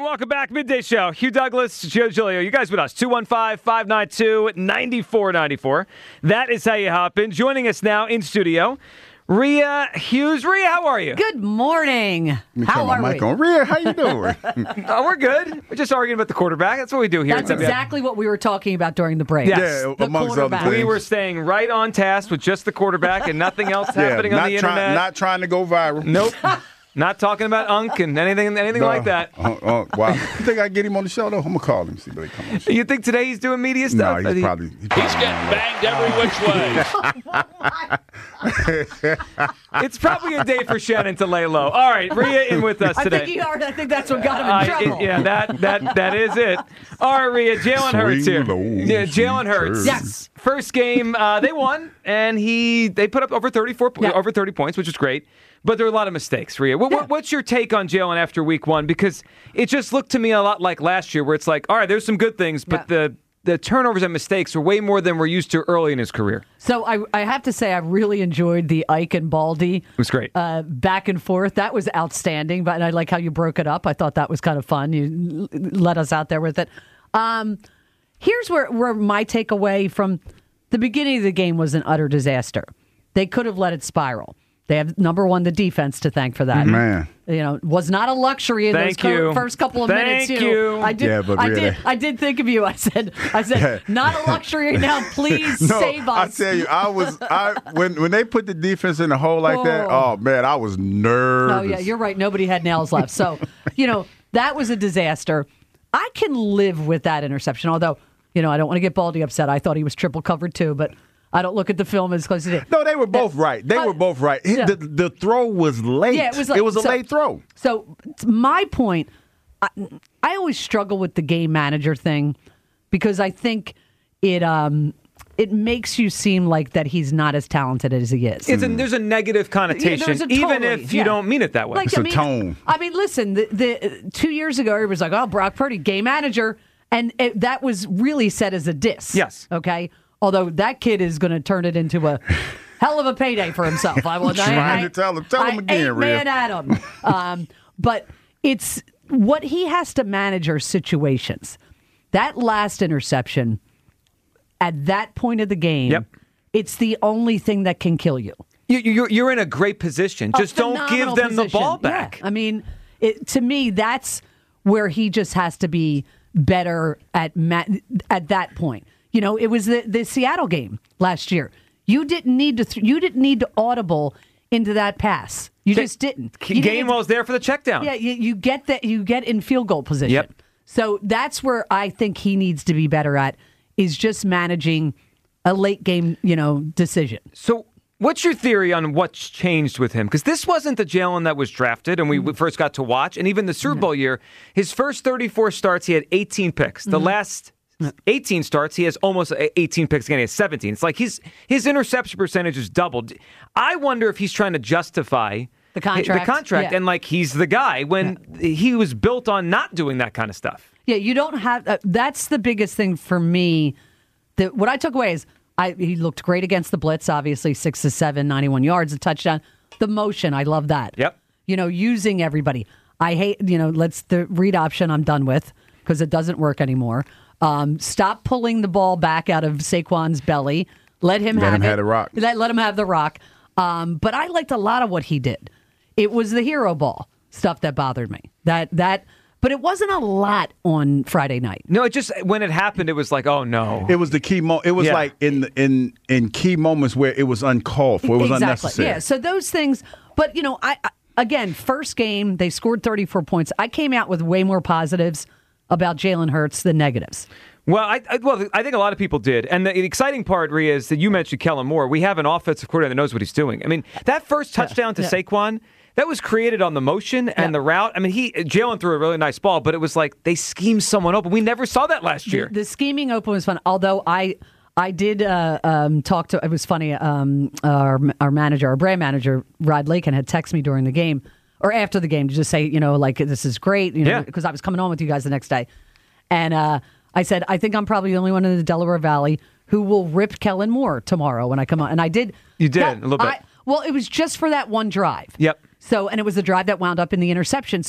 welcome back. Midday Show. Hugh Douglas, Joe Giglio. You guys with us. 215-592-9494. That is how you hop in. Joining us now in studio, Rhea Hughes. Rhea, how are you? Good morning. How are we? Rhea, how you doing? We're good. We're just arguing about the quarterback. That's what we do here. That's exactly what we were talking about during the break. Yes. Yeah, The amongst other quarterback. things. We were staying right on task with just the quarterback and nothing else happening on the internet. Not trying to go viral. Nope. Not talking about Unk and anything like that. Wow. You think I get him on the show, though? I'm going to call him, see if they come on the show. You think today he's doing media No, stuff? he's probably He's getting banged every which way. It's probably a day for Shannon to lay low. All right, Rhea in with us today. I think that's what got him in trouble. Yeah, that is it. All right, Rhea, Jalen Hurts here. Swing low, Yeah, Jalen Hurts. Yes. First game, they won, and they put up over 30 points, which is great. But there are a lot of mistakes, Rhea. What's your take on Jalen after week one? Because it just looked to me a lot like last year, where it's like, all right, there's some good things, but the turnovers and mistakes are way more than we're used to early in his career. So I have to say I really enjoyed the Ike and Baldy. It was great. Back and forth. That was outstanding, but I like how you broke it up. I thought that was kind of fun. You let us out there with it. Here's where my takeaway from the beginning of the game was an utter disaster. They could have let it spiral. They have, number one, the defense to thank for that. Man. It was not a luxury in Thank those you. first couple of minutes. Thank you. I did. Yeah, but really. I did think of you. I said, not a luxury now. Please save us. I tell you, when they put the defense in the hole like that, oh man, I was nervous. Oh yeah, you're right. Nobody had nails left. So, that was a disaster. I can live with that interception. Although, I don't want to get Baldy upset. I thought he was triple covered too, but I don't look at the film as close as it. No, they were both right. They were both right. Yeah. The throw was late. Yeah, it was late. It was a late throw. So my point, I always struggle with the game manager thing because I think it makes you seem like that he's not as talented as he is. There's a negative connotation, even if you don't mean it that way. It's a tone. I mean, listen, the 2 years ago, it was like, oh, Brock Purdy, game manager, and that was really said as a diss. Yes. Okay? Although that kid is going to turn it into a hell of a payday for himself. Trying to tell him again, Rhea. Man at him. But it's what he has to manage are situations. That last interception at that point of the game, it's the only thing that can kill you. You're in a great position. Just don't give them the ball back. Yeah. I mean, to me, that's where he just has to be better at that point. It was the Seattle game last year. You didn't need to audible into that pass. You just didn't. Gainwell's there for the check down. Yeah, you get that. You get in field goal position. Yep. So that's where I think he needs to be better at is just managing a late game, decision. So what's your theory on what's changed with him? Because this wasn't the Jalen that was drafted and we first got to watch. And even the Super Bowl year, his first 34 starts, he had 18 picks. The last 18 starts, he has almost 18 picks again. He has 17. It's like his interception percentage is doubled. I wonder if he's trying to justify the contract, and like he's the guy when he was built on not doing that kind of stuff. Yeah, you don't have. That's the biggest thing for me. What I took away is he looked great against the blitz. Obviously, 6 to 7, 91 yards, a touchdown. The motion, I love that. Yep. Using everybody. I hate. The read option. I'm done with because it doesn't work anymore. Stop pulling the ball back out of Saquon's belly. Let him have the rock. Let him have the rock. But I liked a lot of what he did. It was the hero ball stuff that bothered me. But it wasn't a lot on Friday night. No, it just when it happened, it was like, oh no. It was the key moment. It was like in key moments where it was uncalled for. It was unnecessary. Yeah. So those things. But again, first game they scored 34 points. I came out with way more positives about Jalen Hurts than negatives. Well, I think a lot of people did. And the exciting part, Rhea, is that you mentioned Kellen Moore. We have an offensive coordinator that knows what he's doing. I mean, that first touchdown to Saquon, that was created on the motion and the route. I mean, Jalen threw a really nice ball, but it was like they schemed someone open. We never saw that last year. The scheming open was fun, although I did talk to, it was funny, our manager, our brand manager, Rod Lakin, had texted me during the game, or after the game, to just say, this is great, because I was coming on with you guys the next day. And I said, I think I'm probably the only one in the Delaware Valley who will rip Kellen Moore tomorrow when I come on. And I did. You did, a little bit. Well, it was just for that one drive. Yep. So, and it was the drive that wound up in the interception. So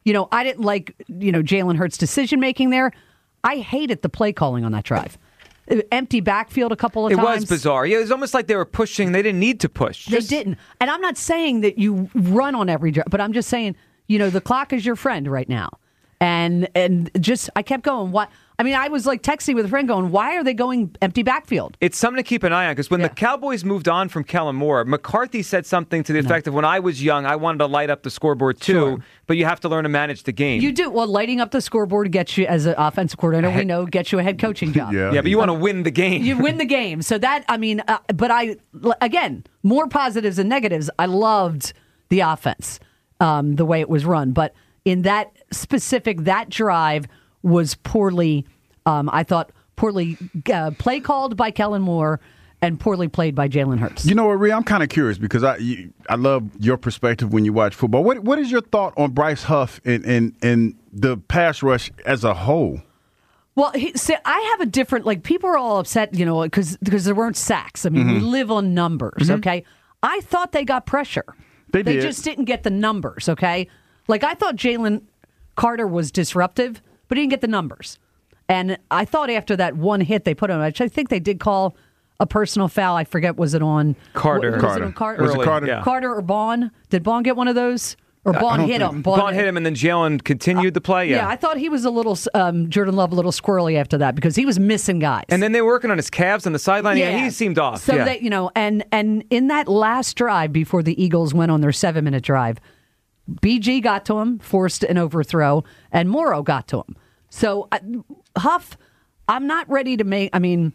I didn't like, Jalen Hurts' decision-making there. I hated the play calling on that drive. Empty backfield a couple of times. It was bizarre. Yeah, it was almost like they were pushing. They didn't need to push. They didn't. And I'm not saying that you run on every drive, but I'm just saying, the clock is your friend right now. And just, I kept going, what? I mean, I was like texting with a friend going, why are they going empty backfield? It's something to keep an eye on because when the Cowboys moved on from Kellen Moore, McCarthy said something to the effect of, when I was young, I wanted to light up the scoreboard too, but you have to learn to manage the game. You do. Well, lighting up the scoreboard gets you, as an offensive coordinator, we know, gets you a head coaching job. Yeah, but you want to win the game. You win the game. So that, but again, more positives than negatives. I loved the offense, the way it was run. But in that drive was poorly, I thought, poorly play called by Kellen Moore and poorly played by Jalen Hurts. You know what, Rhea? I'm kind of curious because I love your perspective when you watch football. What is your thought on Bryce Huff and the pass rush as a whole? Well, I have a different, people are all upset, because there weren't sacks. I mean, we live on numbers, okay? I thought they got pressure. They just didn't get the numbers, okay? I thought Jalen Carter was disruptive, but he didn't get the numbers. And I thought after that one hit they put on, I think they did call a personal foul. I forget, was it on Carter? Was it on Carter? Was it Carter? Yeah. Carter or Bond? Did Bond get one of those? Or Bond hit him? Bond hit him, and then Jalen continued the play. Yeah, I thought he was a little, Jordan Love, a little squirrely after that because he was missing guys. And then they were working on his calves on the sideline. Yeah, he seemed off. So that, and in that last drive before the Eagles went on their 7-minute drive, BG got to him, forced an overthrow, and Morrow got to him. So Huff, I'm not ready to make. I mean,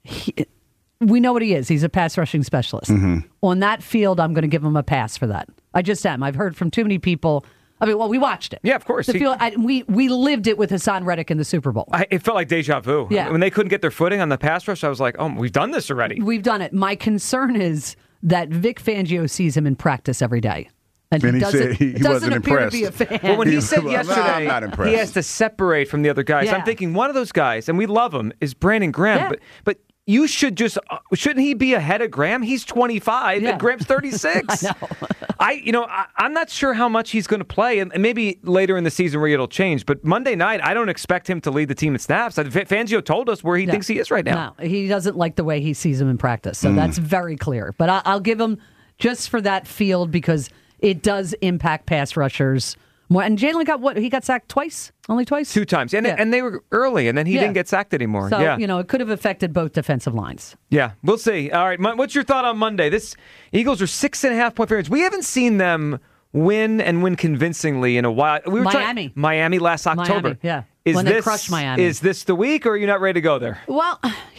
we know what he is. He's a pass rushing specialist. On that field, I'm going to give him a pass for that. I just am. I've heard from too many people. We watched it. Yeah, of course. We lived it with Hassan Reddick in the Super Bowl. It felt like deja vu. Yeah. When they couldn't get their footing on the pass rush, I was like, oh, we've done this already. We've done it. My concern is that Vic Fangio sees him in practice every day. And he said he wasn't appear impressed. to be a fan. Well, when he said yesterday I'm not impressed. he has to separate from the other guys, Yeah. I'm thinking one of those guys, and we love him, is Brandon Graham. Yeah. But you should just shouldn't he be ahead of Graham? He's 25 Yeah. and Graham's 36. I know. I'm not sure how much he's going to play, and maybe later in the season where it'll change. But Monday night, I don't expect him to lead the team in snaps. Fangio told us where he thinks he is right now. No, he doesn't like the way he sees him in practice, so that's very clear. But I'll give him just for that field because it does impact pass rushers more. And Jalen got sacked twice? Only twice? 2 times. And they were early, and then he didn't get sacked anymore. So, yeah. it could have affected both defensive lines. Yeah, we'll see. All right, what's your thought on Monday? This Eagles are 6.5-point favorites. We haven't seen them win and win convincingly in a while. We were Miami last October. Miami, yeah. When they crushed Miami. Is this the week, or are you not ready to go there? Well,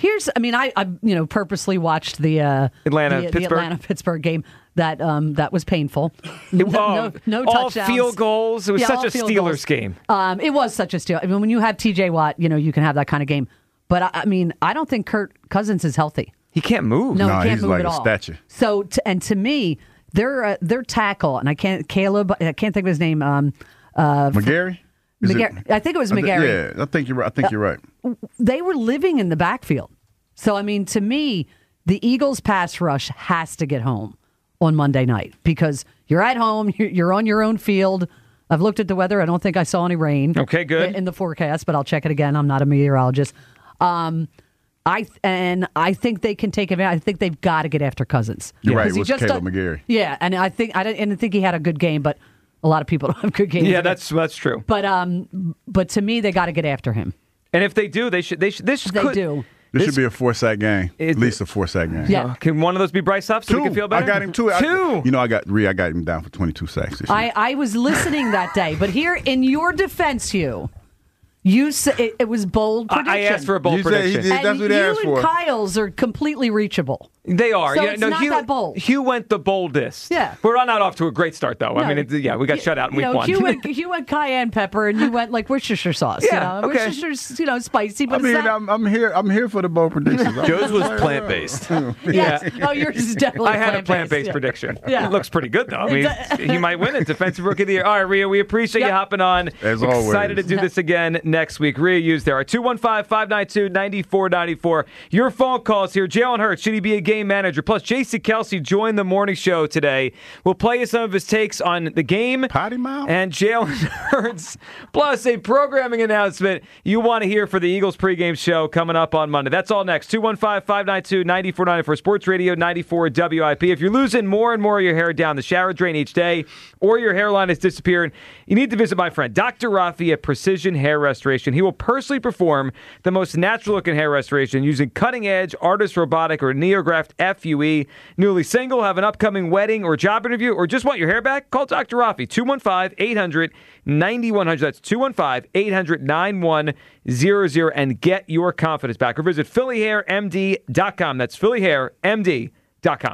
I purposely watched the Atlanta-Pittsburgh game. That was painful. No all touchdowns. Field goals. It was such a Steelers game. It was such a Steelers. I mean, when you have T.J. Watt, you can have that kind of game. But I don't think Kirk Cousins is healthy. He can't move. No, he can't he's move like at a all. statue. So, to me, their tackle, and I can't think of his name. McGarry? I think it was McGarry. Yeah, I think you're right. They were living in the backfield. So, to me, the Eagles pass rush has to get home on Monday night because you're at home, you're on your own field. I've looked at the weather. I don't think I saw any rain. Okay, good. In the forecast, but I'll check it again. I'm not a meteorologist. I think they can take advantage. I think they've got to get after Cousins. You're right. It was Caleb McGarry. Yeah, and I didn't think he had a good game, but a lot of people don't have good games. Yeah, that's true. But to me, they got to get after him. And if they do, they should. This should be a 4-sack game. At least a 4-sack game. Yeah. Can one of those be Bryce Huff so we can feel better? I got him 2. 2. I got him down for 22 sacks this year. I was listening that day, but here in your defense, you said it was bold prediction. I asked for a bold prediction. That's what they asked for. You and Kyle's are completely reachable. They are. So it's not that bold. Hugh went the boldest. Yeah. We're not off to a great start, though. No. I mean, we got shut out in week 1. Hugh went cayenne pepper, and you went like Worcestershire sauce. Yeah, okay. Worcestershire, spicy. But I'm here for the bold predictions. Joe's was plant-based. Yes. Oh, yours is definitely I had a plant-based prediction. Yeah. It looks pretty good, though. I mean, he might win it. Defensive Rookie of the Year. All right, Rhea, we appreciate you hopping on. As always. Excited to do this again next week. Rhea Hughes there. 215-592-9494. Your phone calls here. Jalen Hurts, should he be a game game manager. Plus, JC Kelsey joined the morning show today. We'll play you some of his takes on the game Potty mouth and Jalen Hurts. Plus, a programming announcement you want to hear for the Eagles pregame show coming up on Monday. That's all next. 215-592-9494, Sports Radio 94 WIP. If you're losing more and more of your hair down the shower drain each day, or your hairline is disappearing, you need to visit my friend Dr. Rafi at Precision Hair Restoration. He will personally perform the most natural-looking hair restoration using cutting-edge Artist Robotic or NeoGraft FUE. Newly single, have an upcoming wedding or job interview, or just want your hair back? Call Dr. Rafi, 215-800-9100. That's 215-800-9100, and get your confidence back. Or visit PhillyHairMD.com. That's PhillyHairMD.com.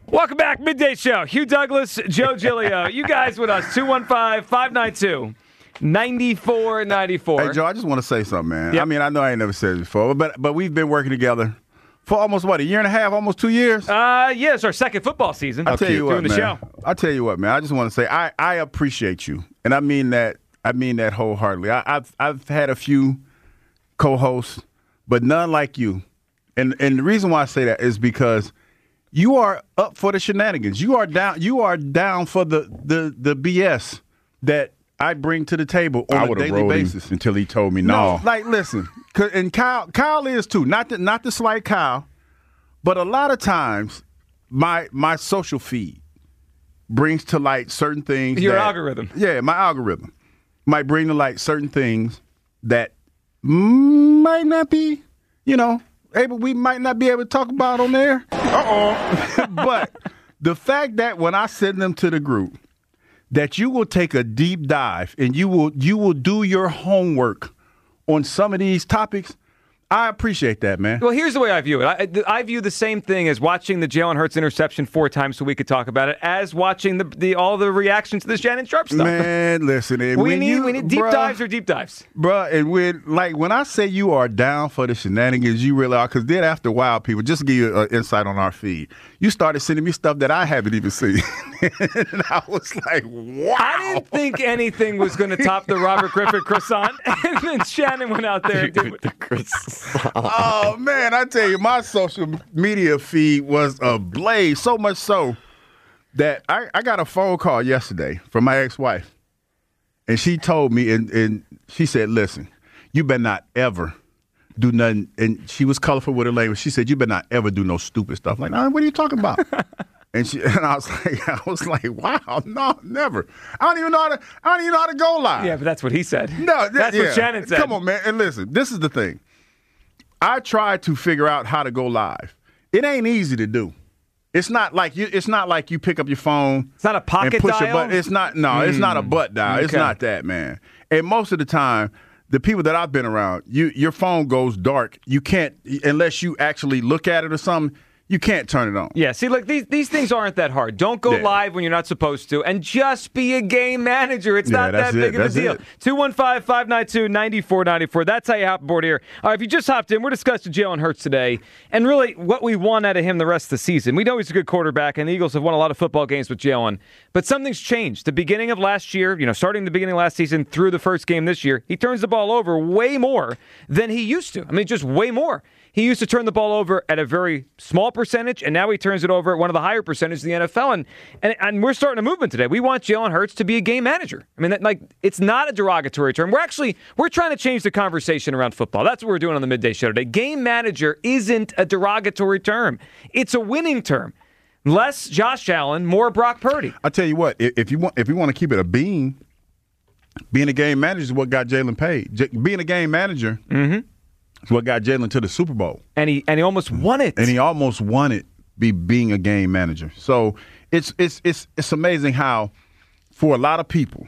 Welcome back, Midday Show. Hugh Douglas, Joe Giglio. You guys with us, 215-592-9494. Hey, Joe, I just want to say something, man. Yep. I mean, I know I ain't never said it before, but we've been working together for almost, a year and a half, almost 2 years? Yeah, it's our second football season. I tell you what, doing the man. show. I tell you what, man. I just want to say I appreciate you, and I mean that wholeheartedly. I've had a few co-hosts, but none like you. And the reason why I say that is because you are up for the shenanigans. You are down for the BS that I bring to the table on a daily basis. Until he told me no. Like, listen, and Kyle is too. Not to slight Kyle, but a lot of times my social feed brings to light certain things. Your algorithm. Yeah, my algorithm might bring to light certain things that might not be, we might not be able to talk about on there. But the fact that when I send them to the group, that you will take a deep dive and you will do your homework on some of these topics, I appreciate that, man. Well, here's the way I view it. I view the same thing as watching the Jalen Hurts interception 4 times so we could talk about it, as watching all the reactions to the Shannon Sharpe stuff. Man, listen. We need deep dives or deep dives. Bruh, and when I say you are down for the shenanigans, you really are. Because then after a while, people, just to give you an insight on our feed, you started sending me stuff that I haven't even seen. And I was like, wow. I didn't think anything was going to top the Robert Griffin croissant. And then Shannon went out there and did the croissant. Oh, man, I tell you, my social media feed was ablaze, so much so that I got a phone call yesterday from my ex-wife, and she told me, and she said, listen, you better not ever do nothing, and she was colorful with her language. She said, you better not ever do no stupid stuff. Like, what are you talking about? And I was like, wow, no, never. I don't even know how to go live. Yeah, but that's what he said. No, that's what Shannon said. Come on, man, and listen, this is the thing. I tried to figure out how to go live. It ain't easy to do. It's not like you pick up your phone. It's not a pocket and push dial? a button. It's not. No, it's not a butt dial. Okay. It's not that, man. And most of the time, the people that I've been around, your phone goes dark. You can't, unless you actually look at it or something, you can't turn it on. Yeah, see, look, these things aren't that hard. Don't go live when you're not supposed to, and just be a game manager. It's not that big of a deal. 215-592-9494. That's how you hop aboard here. All right, if you just hopped in, we're discussing Jalen Hurts today, and really what we want out of him the rest of the season. We know he's a good quarterback, and the Eagles have won a lot of football games with Jalen, but something's changed. The beginning of last year, starting the beginning of last season through the first game this year, he turns the ball over way more than he used to. I mean, just way more. He used to turn the ball over at a very small percentage, and now he turns it over at one of the higher percentages in the NFL. And we're starting a movement today. We want Jalen Hurts to be a game manager. I mean, it's not a derogatory term. We're trying to change the conversation around football. That's what we're doing on the Midday Show today. Game manager isn't a derogatory term. It's a winning term. Less Josh Allen, more Brock Purdy. I tell you what, if you want to keep it a being a game manager is what got Jalen paid. Being a game manager. Mm-hmm. What got Jalen to the Super Bowl. And he almost won it. And he almost won it being a game manager. So it's amazing how, for a lot of people,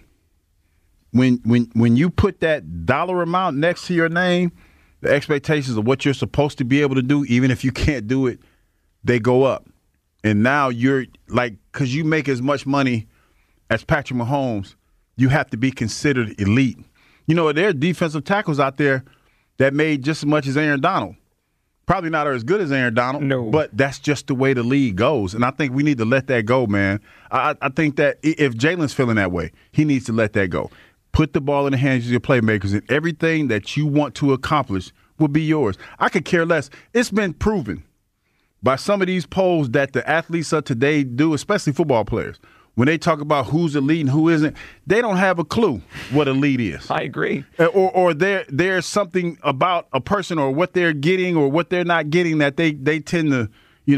when you put that dollar amount next to your name, the expectations of what you're supposed to be able to do, even if you can't do it, they go up. And now you're like, because you make as much money as Patrick Mahomes, you have to be considered elite. There are defensive tackles out there that made just as much as Aaron Donald. Probably not as good as Aaron Donald, no. But that's just the way the league goes. And I think we need to let that go, man. I think that if Jalen's feeling that way, he needs to let that go. Put the ball in the hands of your playmakers, and everything that you want to accomplish will be yours. I could care less. It's been proven by some of these polls that the athletes of today do, especially football players. When they talk about who's elite and who isn't, they don't have a clue what elite is. I agree. Or there's something about a person or what they're getting or what they're not getting that they tend to,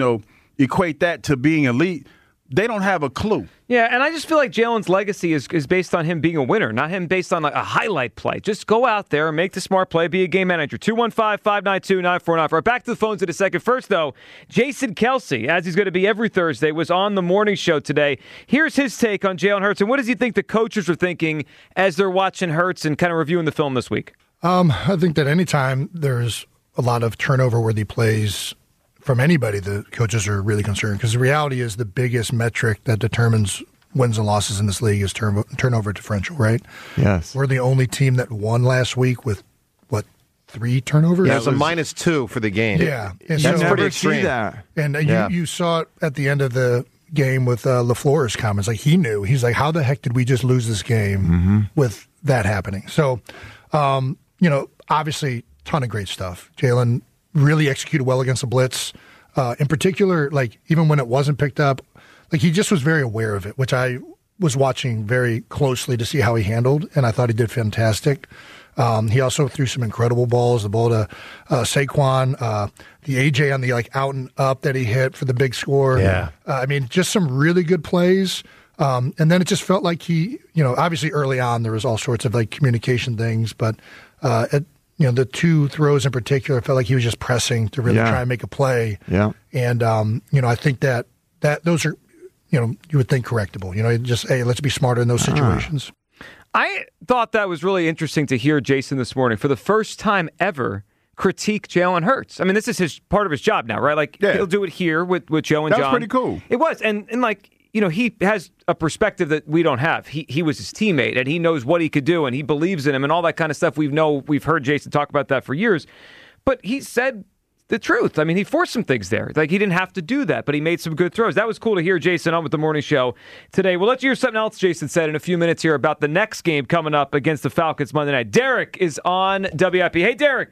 equate that to being elite. They don't have a clue. Yeah, and I just feel like Jalen's legacy is based on him being a winner, not him based on a highlight play. Just go out there and make the smart play, be a game manager. 215-592-9494. Right, back to the phones in a second. First, though, Jason Kelsey, as he's going to be every Thursday, was on the morning show today. Here's his take on Jalen Hurts, and what does he think the coaches are thinking as they're watching Hurts and kind of reviewing the film this week? I think that anytime there's a lot of turnover-worthy plays from anybody, the coaches are really concerned because the reality is the biggest metric that determines wins and losses in this league is turnover differential, right? Yes. We're the only team that won last week with, 3 turnovers? Yeah, it was a -2 for the game. Yeah. And That's so, pretty extreme. And you saw it at the end of the game with LaFleur's comments. Like, he knew. He's like, how the heck did we just lose this game with that happening? So, obviously, ton of great stuff. Jalen really executed well against the blitz. In particular, like, even when it wasn't picked up, like, he just was very aware of it, which I was watching very closely to see how he handled, and I thought he did fantastic. He also threw some incredible balls, the ball to Saquon, the AJ on the out and up that he hit for the big score. Yeah. Just some really good plays. And then it just felt like he, obviously early on there was all sorts of communication things, but the 2 throws in particular felt like he was just pressing to really try and make a play. Yeah. And I think that those are, you would think correctable. Just, hey, let's be smarter in those situations. I thought that was really interesting to hear Jason this morning, for the first time ever, critique Jalen Hurts. I mean, this is part of his job now, right? Like, he'll do it here with Joe and John. That was pretty cool. It was. And he has a perspective that we don't have. He was his teammate, and he knows what he could do, and he believes in him, and all that kind of stuff. We've heard Jason talk about that for years. But he said the truth. I mean, he forced some things there. Like, he didn't have to do that, but he made some good throws. That was cool to hear Jason on with the morning show today. Well, let's hear something else Jason said in a few minutes here about the next game coming up against the Falcons Monday night. Derek is on WIP. Hey, Derek.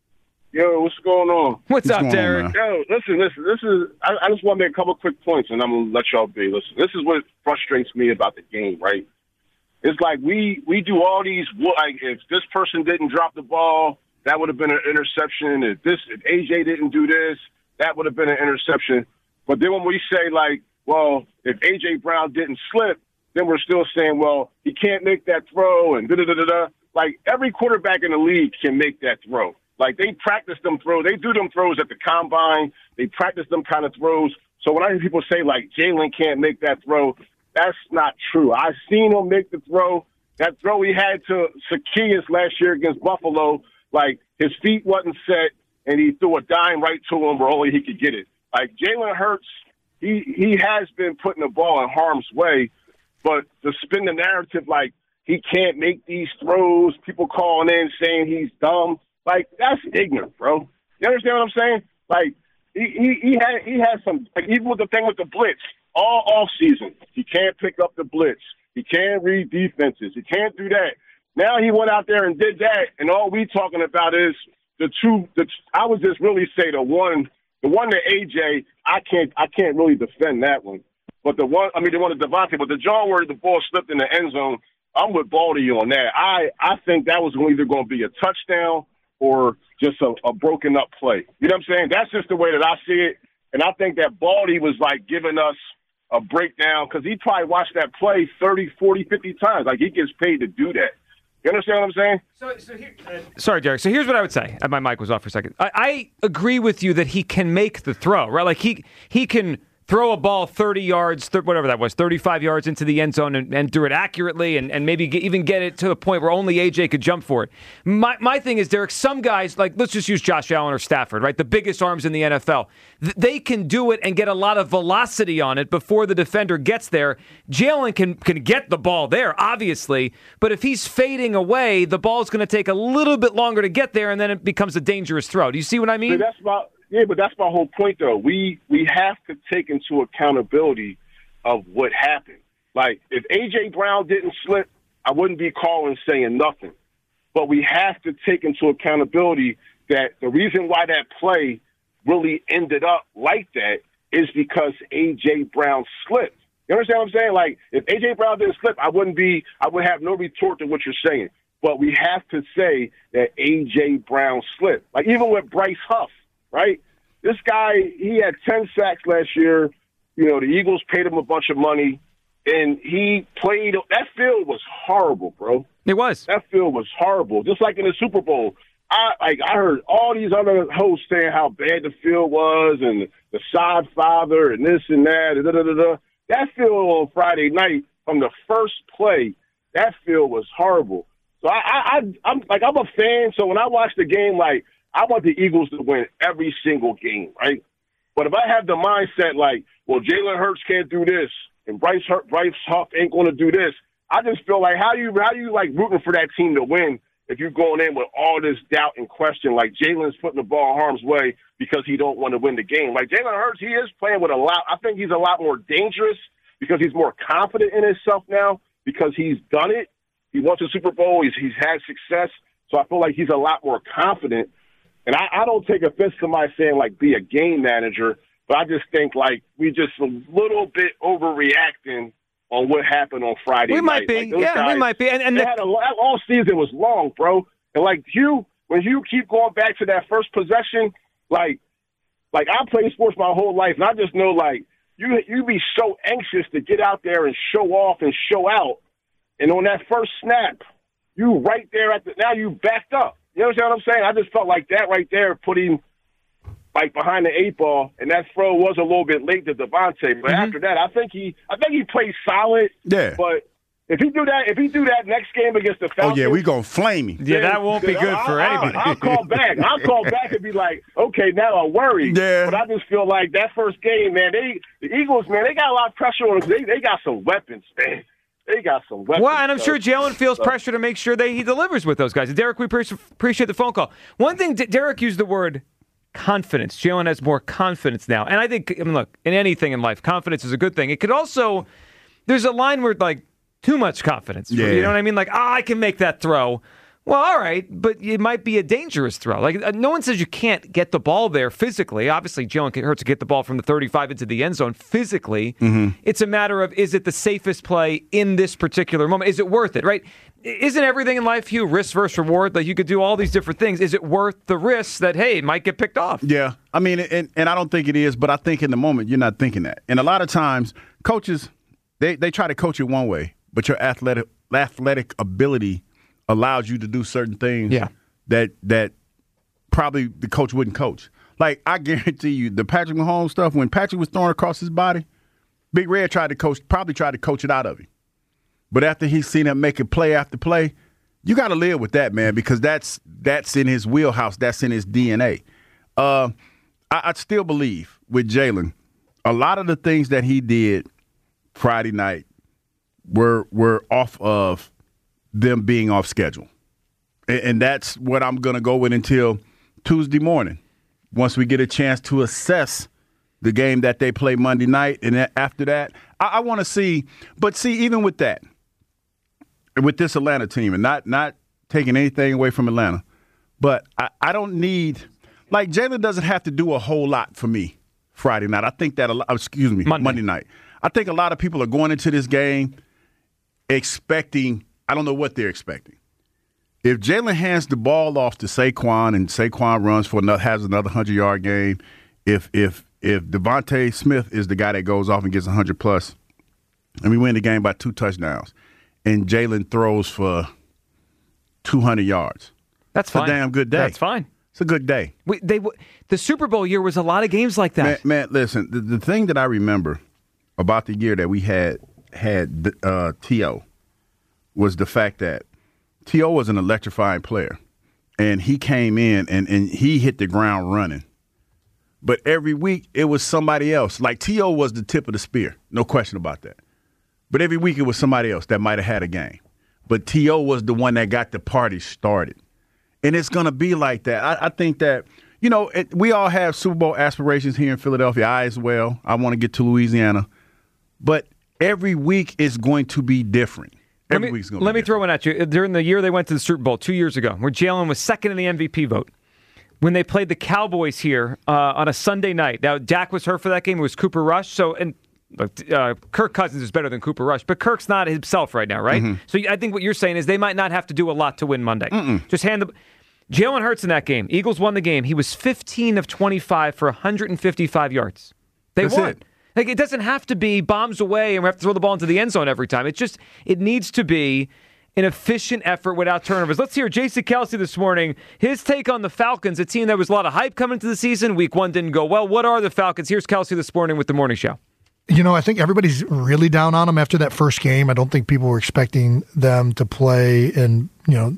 Yo, what's going on? What's up, Derek? Yo, listen. This is. I just want to make a couple quick points, and I'm gonna let y'all be. Listen, this is what frustrates me about the game, right? It's like we do all these. Like, if this person didn't drop the ball, that would have been an interception. If AJ didn't do this, that would have been an interception. But then when we say, like, well, if AJ Brown didn't slip, then we're still saying, well, he can't make that throw and da-da-da-da-da. Like, every quarterback in the league can make that throw. Like, they practice them throws. They do them throws at the combine. They practice them kind of throws. So when I hear people say, like, Jalen can't make that throw, that's not true. I've seen him make the throw. That throw he had to Zacchaeus last year against Buffalo, like, his feet wasn't set, and he threw a dime right to him where only he could get it. Like, Jalen Hurts, he has been putting the ball in harm's way, but to spin the narrative like he can't make these throws, people calling in saying he's dumb, like, that's ignorant, bro. You understand what I'm saying? Like, he has some, like, even with the thing with the blitz, all off season, he can't pick up the blitz. He can't read defenses. He can't do that. Now he went out there and did that, and all we talking about is I would just really say the one to AJ, I can't really defend that one. But the one to Devontae, but the John where the ball slipped in the end zone, I'm with Baldy on that. I think that was either going to be a touchdown or just a broken up play. You know what I'm saying? That's just the way that I see it. And I think that Baldy was like giving us a breakdown because he probably watched that play 30, 40, 50 times. Like, he gets paid to do that. You understand what I'm saying? Sorry, Derek. So here's what I would say. My mic was off for a second. I agree with you that he can make the throw, right? Like, he can throw a ball 30 yards, whatever that was, 35 yards into the end zone and do it accurately and maybe even get it to the point where only AJ could jump for it. My thing is, Derek, some guys, like, let's just use Josh Allen or Stafford, right? The biggest arms in the NFL. They can do it and get a lot of velocity on it before the defender gets there. Jalen can get the ball there, obviously, but if he's fading away, the ball's going to take a little bit longer to get there, and then it becomes a dangerous throw. Do you see what I mean? But that's my whole point, though. We have to take into accountability of what happened. Like, if A.J. Brown didn't slip, I wouldn't be calling saying nothing. But we have to take into accountability that the reason why that play really ended up like that is because A.J. Brown slipped. You understand what I'm saying? Like, if A.J. Brown didn't slip, I would have no retort to what you're saying. But we have to say that A.J. Brown slipped. Like, even with Bryce Huff, right? This guy, he had 10 sacks last year. You know, the Eagles paid him a bunch of money, and he played. That field was horrible, bro. It was. That field was horrible. Just like in the Super Bowl. I heard all these other hosts saying how bad the field was and the sod father and this and that. And da-da-da-da. That field on Friday night, from the first play, that field was horrible. So I'm a fan. So when I watch the game, like, I want the Eagles to win every single game, right? But if I have the mindset like, well, Jalen Hurts can't do this and Bryce Huff ain't going to do this, I just feel like how you like rooting for that team to win if you're going in with all this doubt and question, like Jalen's putting the ball in harm's way because he don't want to win the game. Like Jalen Hurts, he is playing with a lot. I think he's a lot more dangerous because he's more confident in himself now because he's done it. He won the Super Bowl. He's had success. So I feel like he's a lot more confident. And I don't take offense to my saying, like, be a game manager, but I just think, like, we just a little bit overreacting on what happened on Friday night. We might be. Like, guys, we might be. And they had all season was long, bro. And, like, when you keep going back to that first possession, like I played sports my whole life, and I just know, like, you be so anxious to get out there and show off and show out. And on that first snap, you right there now you backed up. You understand what I'm saying? I just felt like that right there put him like behind the 8 ball, and that throw was a little bit late to Devontae. But after that, I think he played solid. Yeah. But if he do that next game against the Falcons, oh yeah, we gonna flame him. Yeah, that won't be good for anybody. I'll call back. I'll call back and be like, okay, now I'm worried. Yeah. But I just feel like that first game, man, the Eagles, man, they got a lot of pressure on them. They got some weapons, man. They got some weapons. Well, and I'm sure Jalen feels pressure to make sure that he delivers with those guys. Derek, we appreciate the phone call. One thing, Derek used the word confidence. Jalen has more confidence now. And I think, look, in anything in life, confidence is a good thing. It could also, there's a line where, like, too much confidence. Yeah. You know what I mean? Like, I can make that throw. Well, all right, but it might be a dangerous throw. Like, no one says you can't get the ball there physically. Obviously, Jalen Hurts to get the ball from the 35 into the end zone physically. Mm-hmm. It's a matter of, is it the safest play in this particular moment? Is it worth it, right? Isn't everything in life, Hugh, risk versus reward? Like, you could do all these different things. Is it worth the risk that, hey, it might get picked off? Yeah. I mean, and I don't think it is, but I think in the moment you're not thinking that. And a lot of times, coaches, they try to coach it one way, but your athletic ability allows you to do certain things that probably the coach wouldn't coach. Like, I guarantee you, the Patrick Mahomes stuff, when Patrick was throwing across his body, Big Red probably tried to coach it out of him. But after he's seen him make it play after play, you got to live with that, man, because that's in his wheelhouse. That's in his DNA. I still believe with Jalen, a lot of the things that he did Friday night were off of them being off schedule. And that's what I'm going to go with until Tuesday morning, once we get a chance to assess the game that they play Monday night. And after that, I want to see. But see, even with that, with this Atlanta team, and not taking anything away from Atlanta, but I don't need – like, Jalen doesn't have to do a whole lot for me Friday night. I think that Monday night. I think a lot of people are going into this game expecting – I don't know what they're expecting. If Jalen hands the ball off to Saquon and Saquon runs has another 100-yard game, if Devontae Smith is the guy that goes off and gets 100+, and we win the game by 2 touchdowns, and Jalen throws for 200 yards, that's fine. It's a damn good day. That's fine. It's a good day. The Super Bowl year was a lot of games like that. Man, listen, the thing that I remember about the year that we had T.O. was the fact that T.O. was an electrifying player, and he came in and he hit the ground running. But every week it was somebody else. Like, T.O. was the tip of the spear, no question about that. But every week it was somebody else that might have had a game. But T.O. was the one that got the party started. And it's going to be like that. I think that, we all have Super Bowl aspirations here in Philadelphia. I as well. I want to get to Louisiana. But every week is going to be different. Let me throw one at you. During the year they went to the Super Bowl 2 years ago, where Jalen was second in the MVP vote, when they played the Cowboys here on a Sunday night. Now, Dak was hurt for that game. It was Cooper Rush. Kirk Cousins is better than Cooper Rush, but Kirk's not himself right now, right? Mm-hmm. So I think what you're saying is they might not have to do a lot to win Monday. Mm-mm. Just hand the Jalen Hurts in that game. Eagles won the game. He was 15 of 25 for 155 yards. That's won. It. Like, it doesn't have to be bombs away and we have to throw the ball into the end zone every time. It needs to be an efficient effort without turnovers. Let's hear Jason Kelce this morning. His take on the Falcons, a team that was a lot of hype coming into the season. Week 1 didn't go well. What are the Falcons? Here's Kelce this morning with the morning show. I think everybody's really down on them after that first game. I don't think people were expecting them to play in,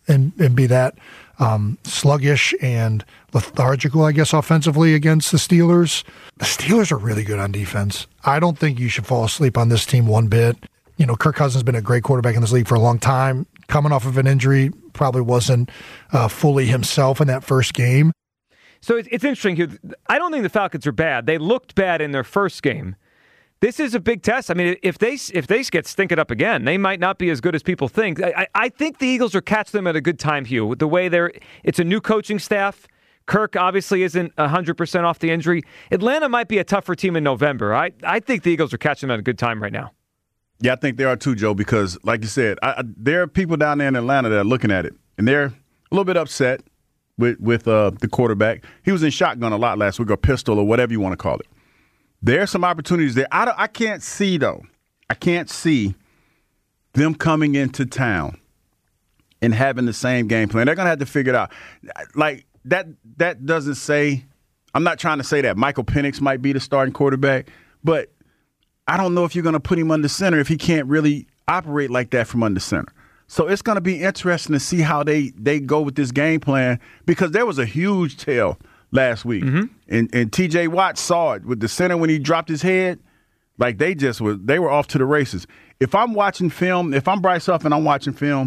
and be that sluggish and lethargical, I guess, offensively against the Steelers. The Steelers are really good on defense. I don't think you should fall asleep on this team one bit. You know, Kirk Cousins has been a great quarterback in this league for a long time. Coming off of an injury, probably wasn't fully himself in that first game. So it's interesting. I don't think the Falcons are bad. They looked bad in their first game. This is a big test. I mean, if they get stinking up again, they might not be as good as people think. I think the Eagles are catching them at a good time, Hugh. With the way it's a new coaching staff. Kirk obviously isn't 100% off the injury. Atlanta might be a tougher team in November. I think the Eagles are catching them at a good time right now. Yeah, I think they are too, Joe, because like you said, there are people down there in Atlanta that are looking at it, and they're a little bit upset with the quarterback. He was in shotgun a lot last week, or pistol, or whatever you want to call it. There are some opportunities there. I can't see, though. I can't see them coming into town and having the same game plan. They're going to have to figure it out. Like, that doesn't say – I'm not trying to say that Michael Penix might be the starting quarterback, but I don't know if you're going to put him under center if he can't really operate like that from under center. So it's going to be interesting to see how they go with this game plan, because there was a huge tell last week. Mm-hmm. And T.J. Watt saw it with the center when he dropped his head. Like, they were off to the races. If I'm watching film, if I'm Bryce Huff and I'm watching film,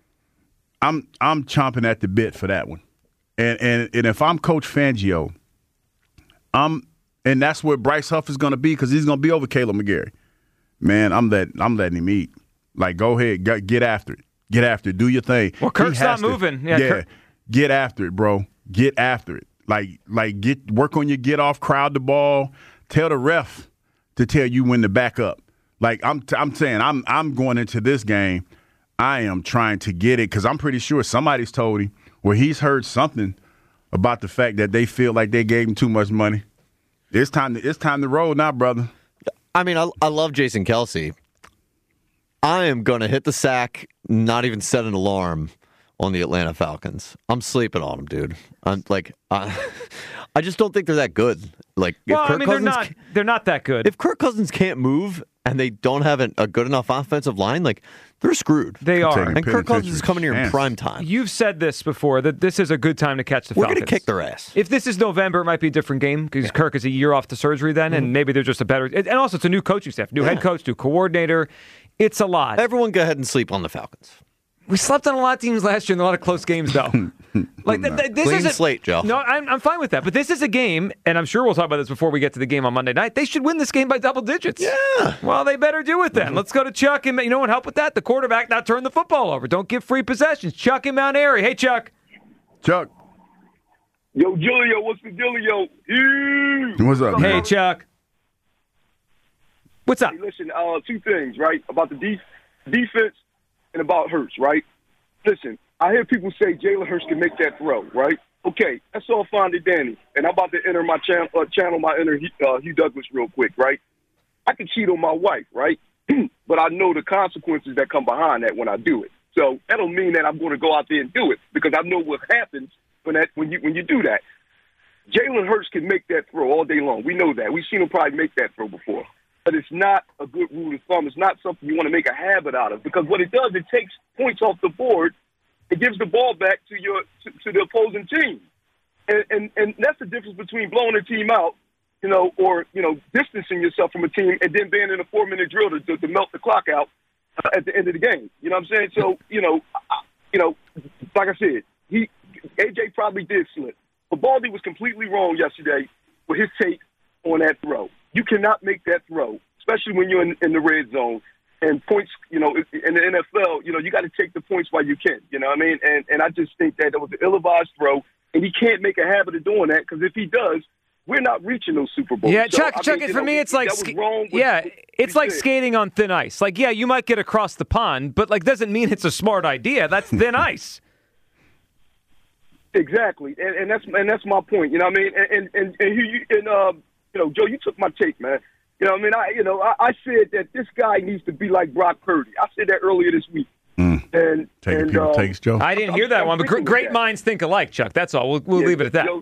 I'm chomping at the bit for that one. And if I'm Coach Fangio, and that's what Bryce Huff is going to be, because he's going to be over Caleb McGarry. Man, I'm letting him eat. Like, go ahead, get after it. Get after it. Do your thing. Well, Kirk's not moving. Yeah, get after it, bro. Get after it. Like work on your get off, crowd the ball. Tell the ref to tell you when to back up. Like, I'm saying, I'm going into this game. I am trying to get it, because I'm pretty sure somebody's told him, or he's heard something about the fact that they feel like they gave him too much money. It's time to roll now, brother. I mean, I love Jason Kelce. I am going to hit the sack, not even set an alarm on the Atlanta Falcons. I'm sleeping on them, dude. I just don't think they're that good. Like, they're not that good. If Kirk Cousins can't move and they don't have a good enough offensive line, like, they're screwed. They are. And Kirk Cousins is coming here in prime time. You've said this before, that this is a good time to catch the Falcons. We're going to kick their ass. If this is November, it might be a different game, because Kirk is a year off the surgery then, and maybe they're just a better – and also it's a new coaching staff, new head coach, new coordinator. It's a lot. Everyone go ahead and sleep on the Falcons. We slept on a lot of teams last year in a lot of close games, though. This Clean is slate, Joe. No, I'm fine with that. But this is a game, and I'm sure we'll talk about this before we get to the game on Monday night. They should win this game by double digits. Yeah. Well, they better do it then. Let's go to Chuck. And you know what help with that? The quarterback not turn the football over. Don't give free possessions. Chuck in Mount Airy. Hey, Chuck. Chuck. Yo, Julio, what's the dealio? What's up, man? Hey, Chuck. What's up? Hey, listen, two things, right, about the defense and about Hurts, right? Listen, I hear people say Jalen Hurts can make that throw, right? Okay, that's all fine and dandy. And I'm about to enter my channel my inner Hugh Douglas real quick, right? I can cheat on my wife, right? But I know the consequences that come behind that when I do it. So that don't mean that I'm going to go out there and do it, because I know what happens when you do that. Jalen Hurts can make that throw all day long. We know that. We've seen him probably make that throw before. But it's not a good rule of thumb. It's not something you want to make a habit out of, because what it does, it takes points off the board. It gives the ball back to the opposing team. And that's the difference between blowing a team out, or distancing yourself from a team and then being in a 4-minute drill to melt the clock out at the end of the game. You know what I'm saying? So, like I said, AJ probably did slip. But Baldy was completely wrong yesterday with his take on that throw. You cannot make that throw, especially when you're in the red zone. And points, in the NFL, you got to take the points while you can. You know what I mean? And I just think that was an ill-advised throw, and he can't make a habit of doing that, because if he does, we're not reaching those Super Bowls. Yeah, Chuck, for me, it's like it's like skating on thin ice. Like, yeah, you might get across the pond, but doesn't mean it's a smart idea. That's thin ice. Exactly, and that's my point. You know what I mean? And Joe, you took my take, man. You know what I mean? I said that this guy needs to be like Brock Purdy. I said that earlier this week. And taking people takes, Joe. I didn't hear that one, but great minds think alike, Chuck. That's all. We'll leave it at that.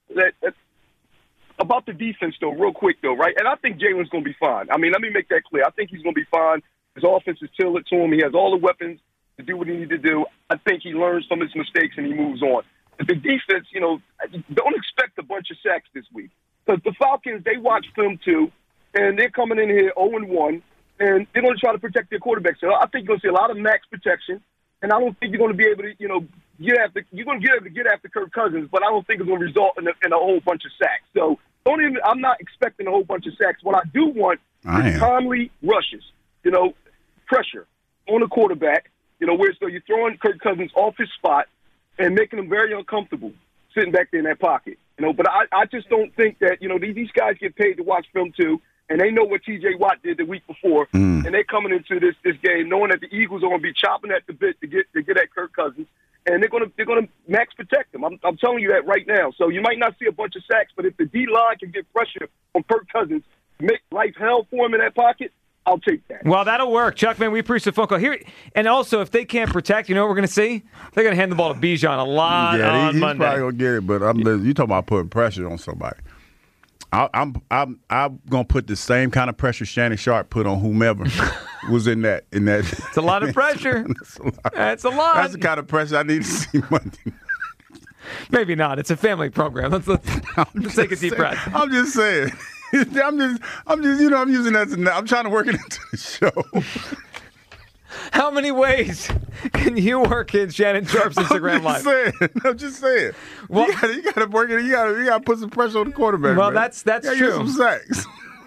About the defense, though, real quick, though, right? And I think Jalen's going to be fine. I mean, let me make that clear. I think he's going to be fine. His offense is tailored to him. He has all the weapons to do what he needs to do. I think he learns from his mistakes and he moves on. But the defense, don't expect a bunch of sacks this week. Because the Falcons, they watch film too, and they're coming in here 0-1, and they're going to try to protect their quarterback. So I think you're going to see a lot of max protection, and I don't think you're going to be able to, you're going to be able to get after Kirk Cousins, but I don't think it's going to result in a whole bunch of sacks. So I'm not expecting a whole bunch of sacks. What I do want is timely rushes, pressure on the quarterback, where so you're throwing Kirk Cousins off his spot and making him very uncomfortable sitting back there in that pocket. But I just don't think that, these guys get paid to watch film too, and they know what T.J. Watt did the week before, and they're coming into this game knowing that the Eagles are going to be chopping at the bit to get at Kirk Cousins, and they're going to max protect him. I'm telling you that right now. So you might not see a bunch of sacks, but if the D-line can get pressure on Kirk Cousins, make life hell for him in that pocket, I'll take that. Well, that'll work. Chuck, man, we appreciate the phone call. Here, and also, if they can't protect, you know what we're going to see? They're going to hand the ball to Bijan a lot on he's Monday. Probably going to get it, but you talking about putting pressure on somebody. I'm going to put the same kind of pressure Shannon Sharp put on whomever was in that. It's a lot of pressure. That's a lot. That's the kind of pressure I need to see Monday. Maybe not. It's a family program. Let's take a deep breath. I'm just saying. I'm just, I'm using that I'm trying to work it into the show. How many ways can you work in Shannon Sharp's Instagram Live? I'm just saying. Well, you got to work it. You got to put some pressure on the quarterback. Well, man. that's Get true. Some sacks.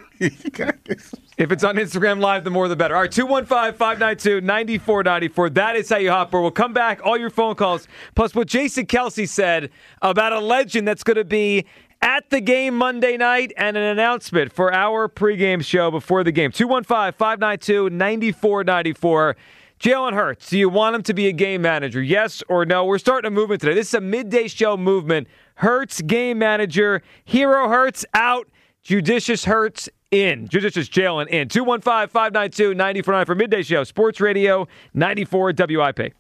If it's on Instagram Live, the more the better. All right, 215-592-9494. That is how you hop. We'll come back. All your phone calls, plus what Jason Kelce said about a legend that's going to be at the game Monday night, and an announcement for our pregame show before the game. 215-592-9494. Jalen Hurts, do you want him to be a game manager? Yes or no? We're starting a movement today. This is a midday show movement. Hurts, game manager. Hero Hurts out. Judicious Hurts in. Judicious Jalen in. 215-592-9494 for midday show. Sports Radio 94 WIP.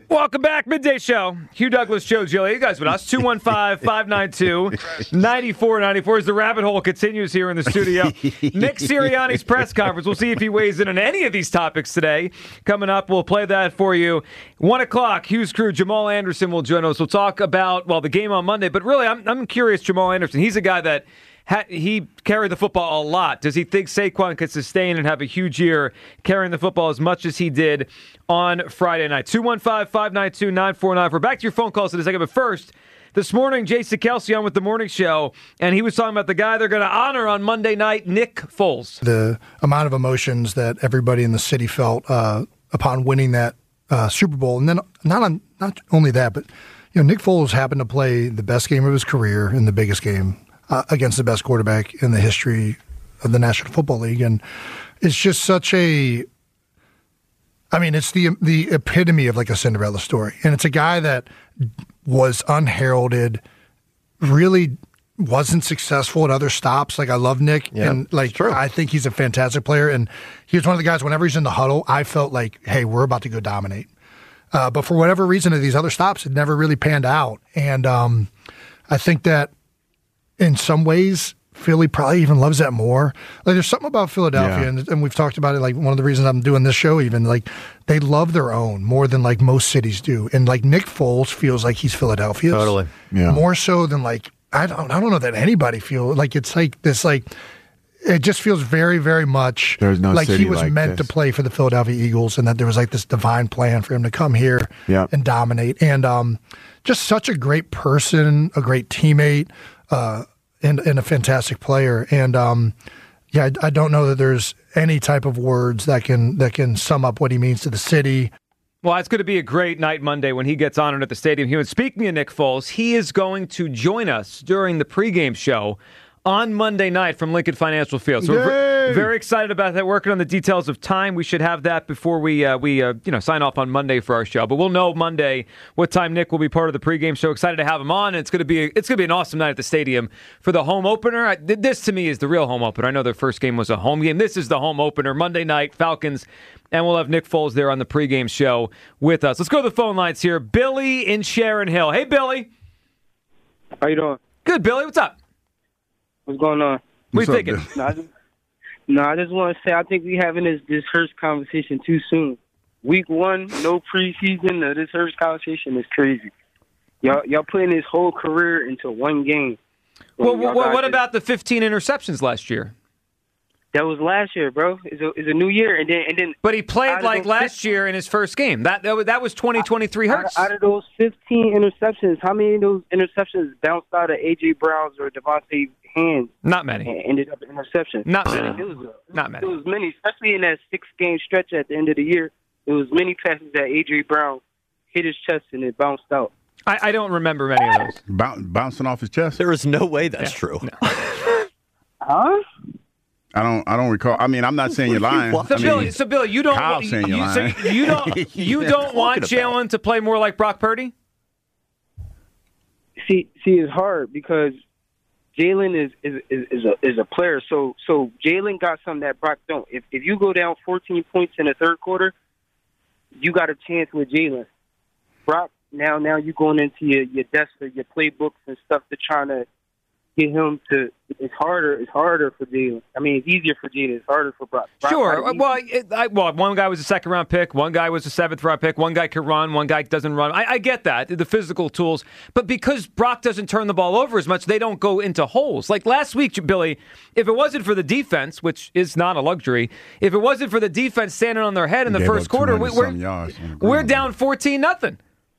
Welcome back, Midday Show. Hugh Douglas, Joe Giglio. You guys with us. 215-592-9494 as the rabbit hole continues here in the studio. Nick Sirianni's press conference. We'll see if he weighs in on any of these topics today. Coming up, we'll play that for you. 1 o'clock, Hugh's crew, Jamal Anderson will join us. We'll talk about, the game on Monday. But really, I'm curious, Jamal Anderson. He's a guy that he carried the football a lot. Does he think Saquon could sustain and have a huge year carrying the football as much as he did on Friday night? 215-592-9494. Back to your phone calls in a second. But first, this morning, Jason Kelce on with the Morning Show, and he was talking about the guy they're going to honor on Monday night, Nick Foles. The amount of emotions that everybody in the city felt upon winning that Super Bowl. And then not only that, but Nick Foles happened to play the best game of his career in the biggest game against the best quarterback in the history of the National Football League. And it's just such it's the epitome of like a Cinderella story. And it's a guy that was unheralded, really wasn't successful at other stops. Like, I love Nick, and I think he's a fantastic player. And he was one of the guys, whenever he's in the huddle, I felt like, hey, we're about to go dominate. But for whatever reason, at these other stops, it never really panned out. And I think that in some ways, Philly probably even loves that more. Like, there's something about Philadelphia, and we've talked about it. Like, one of the reasons I'm doing this show, even like they love their own more than like most cities do. And like Nick Foles feels like he's Philadelphia, Totally. more so than like I don't know that anybody feels like it's like this. Like, it just feels very, very much There's no like city he was like meant this. to play for the Philadelphia Eagles, and that there was like this divine plan for him to come here and dominate. And just such a great person, a great teammate. And a fantastic player. And I don't know that there's any type of words that can sum up what he means to the city. Well, it's going to be a great night Monday when he gets honored at the stadium here. And speaking of Nick Foles, he is going to join us during the pregame show on Monday night from Lincoln Financial Field. So we're very excited about that. Working on the details of time. We should have that before we sign off on Monday for our show. But we'll know Monday what time Nick will be part of the pregame show. Excited to have him on. And it's going to be an awesome night at the stadium for the home opener. This to me is the real home opener. I know their first game was a home game. This is the home opener. Monday night, Falcons. And we'll have Nick Foles there on the pregame show with us. Let's go to the phone lines here. Billy in Sharon Hill. Hey, Billy. How you doing? Good, Billy. What's up? What's going on? What are you thinking? I just want to say I think we having this Hurts conversation too soon. Week 1, no preseason. This Hurts conversation is crazy. Y'all putting his whole career into one game. Well, what about the 15 interceptions last year? That was last year, bro. It's a new year, and then. But he played like last year in his first game. That was 2023 Hurts. Out of those 15 interceptions, how many of those interceptions bounced out of A.J. Brown's or Devontae hands? Not many. And ended up in interceptions. Not many. Not many. It was many, especially in that 6-game stretch at the end of the year. It was many passes that A.J. Brown hit his chest and it bounced out. I don't remember many of those. Bouncing off his chest? There is no way that's true. No. Huh? I don't recall. I mean, I'm not saying you're lying. So Billy, you don't. Kyle's saying you're lying. You don't want Jalen to play more like Brock Purdy? See, it's hard because Jalen is a player. So Jalen got something that Brock don't. If you go down 14 points in the third quarter, you got a chance with Jalen. Brock, now you're going into your desk or your playbooks and stuff to trying to get him to. It's harder for Jalen. I mean, it's easier for Jalen. It's harder for Brock. Sure. Well, one guy was a second-round pick. One guy was a seventh-round pick. One guy can run. One guy doesn't run. I get that, the physical tools. But because Brock doesn't turn the ball over as much, they don't go into holes. Like last week, Billy, if it wasn't for the defense, which is not a luxury, if it wasn't for the defense standing on their head in the first quarter, we're down 14-0.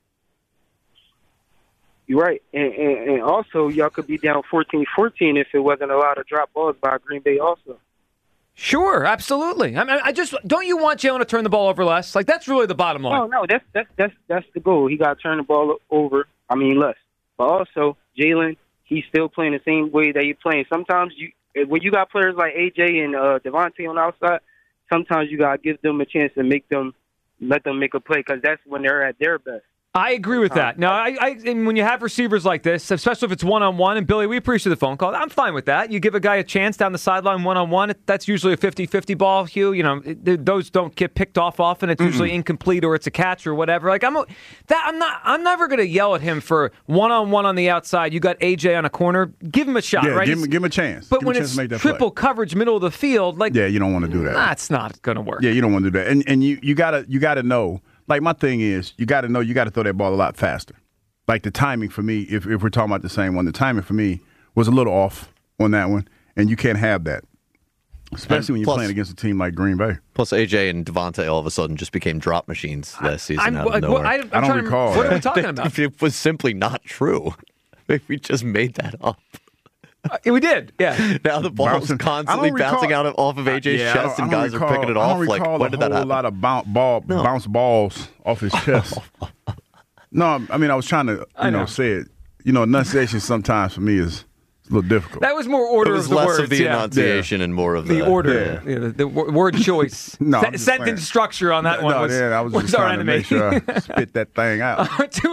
You're right. And also, y'all could be down 14-14 if it wasn't a lot of drop balls by Green Bay also. Sure, absolutely. I mean, don't you want Jalen to turn the ball over less? Like, that's really the bottom line. No, that's the goal. He got to turn the ball over, less. But also, Jalen, he's still playing the same way that he's playing. Sometimes, when you got players like A.J. and Devontae on the outside, sometimes you got to give them a chance to let them make a play because that's when they're at their best. I agree with that. Now, and when you have receivers like this, especially if it's one-on-one, and Billy, we appreciate the phone call. I'm fine with that. You give a guy a chance down the sideline one-on-one. That's usually a 50-50 ball, Hugh. You know, those don't get picked off often. It's usually incomplete or it's a catch or whatever. Like I'm never going to yell at him for one-on-one on the outside. You got AJ on a corner. Give him a shot, right? Give him a chance. But when it's triple coverage, middle of the field, like you don't want to do that. That's not going to work. Yeah, you don't want to do that. And you gotta know. Like, my thing is, you got to know you got to throw that ball a lot faster. Like, the timing for me, if we're talking about the same one, the timing for me was a little off on that one, and you can't have that, especially when you're playing against a team like Green Bay. Plus, AJ and Devontae all of a sudden just became drop machines last season out of nowhere. I don't recall. What are we talking about? It was simply not true. We just made that up. We did, yeah. Now the ball is constantly bouncing off of AJ's chest, and guys are picking it off. Like, when did that happen? I don't recall a whole lot of bounce balls off his chest. No, I mean, I was trying to, say it. Enunciation sometimes for me is a little difficult. That was more order of the less words. Of the enunciation and more of the order. Yeah. The word choice. Sentence structure on that one I was just trying to make sure I spit that thing out.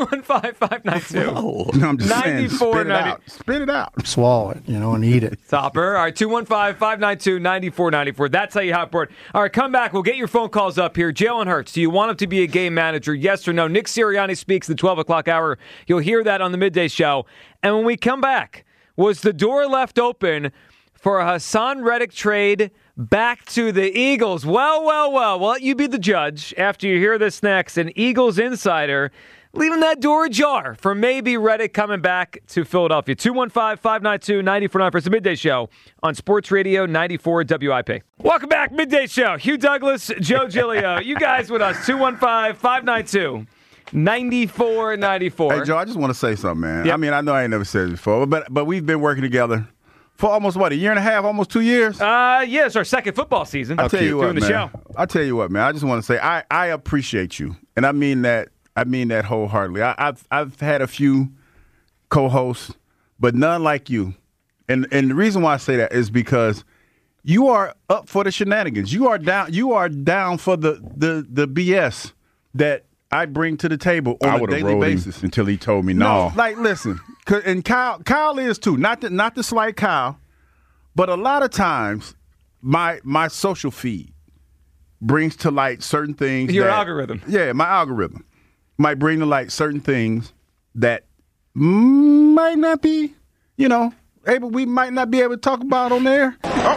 215-592. No, I'm just saying, spit it out. Spit it out. Swallow it, and eat it. Topper. All right, 215-592-9494. That's how you hot board. All right, come back. We'll get your phone calls up here. Jalen Hurts, do you want him to be a game manager? Yes or no? Nick Sirianni speaks the 12 o'clock hour. You'll hear that on the midday show. And when we come back, was the door left open for a Hassan Reddick trade back to the Eagles? Well, we'll let you be the judge after you hear this next. An Eagles insider leaving that door ajar for maybe Reddick coming back to Philadelphia. 215-592-9494 for the Midday Show on Sports Radio 94 WIP. Welcome back, Midday Show. Hugh Douglas, Joe Giglio. You guys with us, 215-592. 94-94. Hey, Joe, I just want to say something, man. Yep. I mean, I know I ain't never said it before, but we've been working together for almost, a year and a half, almost 2 years? Yeah, it's our second football season. I'll tell you what, doing the show. I'll tell you what, man. I just want to say I appreciate you, and I mean that wholeheartedly. I've had a few co-hosts, but none like you. And the reason why I say that is because you are up for the shenanigans. You are down for the BS that I bring to the table on a daily basis. Until he told me no. Like, listen, and Kyle is too. Not to slight Kyle, but a lot of times my social feed brings to light certain things. Your algorithm. Yeah, my algorithm might bring to light certain things that might not be, we might not be able to talk about on there.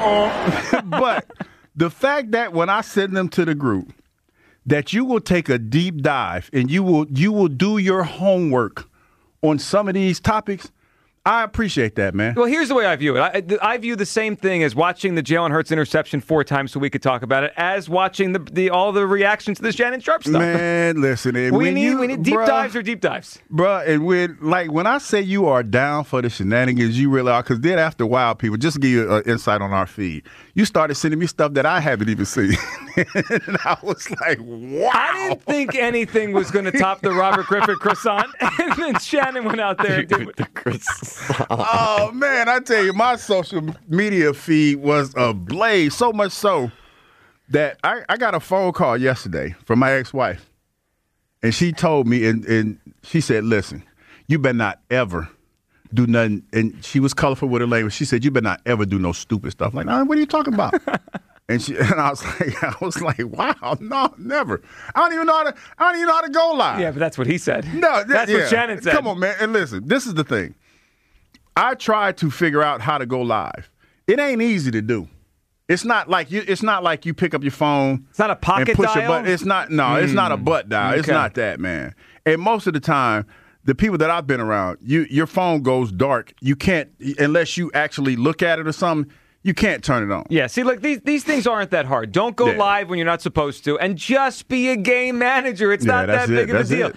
But the fact that when I send them to the group, that you will take a deep dive and you will do your homework on some of these topics, I appreciate that, man. Well, here's the way I view it. I view the same thing as watching the Jalen Hurts interception 4 times so we could talk about it, as watching all the reactions to the Shannon Sharp stuff. Man, listen. We need deep dives or deep dives. Bruh, and when I say you are down for the shenanigans, you really are. Because then after a while, people, just to give you an insight on our feed, you started sending me stuff that I haven't even seen. And I was like, wow. I didn't think anything was going to top the Robert Griffin croissant. And then Shannon went out there and did it. Oh, man, I tell you, my social media feed was ablaze, so much so that I got a phone call yesterday from my ex-wife, and she told me, and she said, listen, you better not ever do nothing, and she was colorful with her language. She said, you better not ever do no stupid stuff. Like, nah, what are you talking about? And I was like, wow, no, never. I don't even know how to go live. Yeah, but that's what he said. No, that's what Shannon said. Come on, man, and listen, this is the thing. I tried to figure out how to go live. It ain't easy to do. It's not like you pick up your phone. It's not a pocket and push dial? a button. It's not. No, it's not a butt dial. Okay. It's not that, man. And most of the time, the people that I've been around, your phone goes dark. You can't, unless you actually look at it or something. You can't turn it on. Yeah, see, look, these things aren't that hard. Don't go live when you're not supposed to, and just be a game manager. It's not that big of a deal.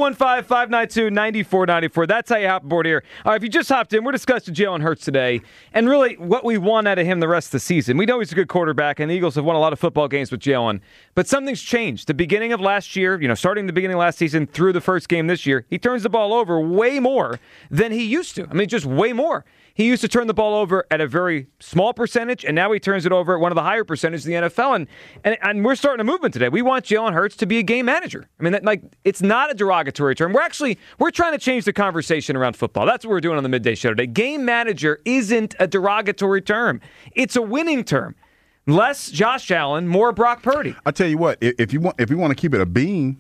215-592-9494. That's how you hop aboard here. All right, if you just hopped in, we're discussing Jalen Hurts today, and really what we want out of him the rest of the season. We know he's a good quarterback, and the Eagles have won a lot of football games with Jalen, but something's changed. The beginning of last year, starting the beginning of last season through the first game this year, he turns the ball over way more than he used to. I mean, just way more. he used to turn the ball over at a very small percentage, and now he turns it over at one of the higher percentages in the NFL. And we're starting a movement today. We want Jalen Hurts to be a game manager. I mean, it's not a derogatory term. We're trying to change the conversation around football. That's what we're doing on the Midday Show today. Game manager isn't a derogatory term. It's a winning term. Less Josh Allen, more Brock Purdy. I tell you what, if you want to keep it a being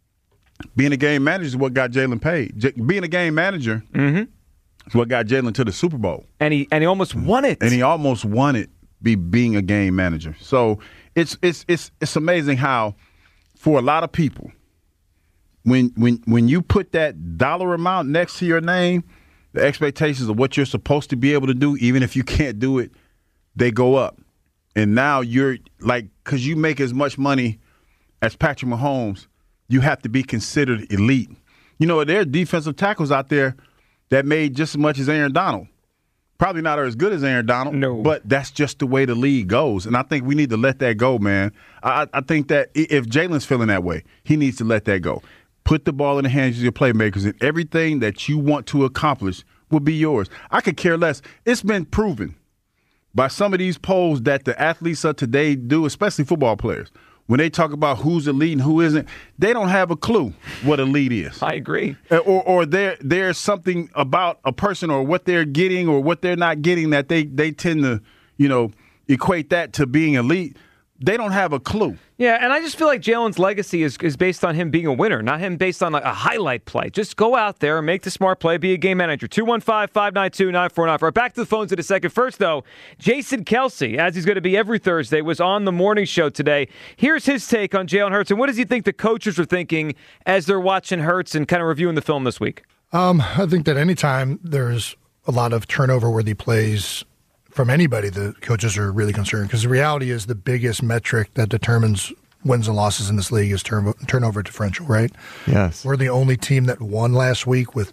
a game manager is what got Jalen paid. Being a game manager is what got Jalen to the Super Bowl. And he almost won it. And he almost won it being a game manager. So it's amazing how for a lot of people, when you put that dollar amount next to your name, the expectations of what you're supposed to be able to do, even if you can't do it, they go up. And now you're like, because you make as much money as Patrick Mahomes, you have to be considered elite. You know, there are defensive tackles out there that made just as much as Aaron Donald. Probably not as good as Aaron Donald, no. But that's just the way the league goes. And I think we need to let that go, man. I think that if Jalen's feeling that way, he needs to let that go. Put the ball in the hands of your playmakers, and everything that you want to accomplish will be yours. I could care less. It's been proven by some of these polls that the athletes of today do, especially football players. When they talk about who's elite and who isn't, they don't have a clue what elite is. I agree. Or there's something about a person or what they're getting or what they're not getting that they tend to, equate that to being elite. They don't have a clue. Yeah, and I just feel like Jalen's legacy is based on him being a winner, not him based on a highlight play. Just go out there and make the smart play, be a game manager. 215-592-9494. Right, back to the phones in a second. First, though, Jason Kelce, as he's going to be every Thursday, was on the morning show today. Here's his take on Jalen Hurts, and what does he think the coaches are thinking as they're watching Hurts and kind of reviewing the film this week? I think that anytime there's a lot of turnover-worthy plays from anybody, the coaches are really concerned because the reality is the biggest metric that determines wins and losses in this league is turnover differential, right? Yes. We're the only team that won last week with,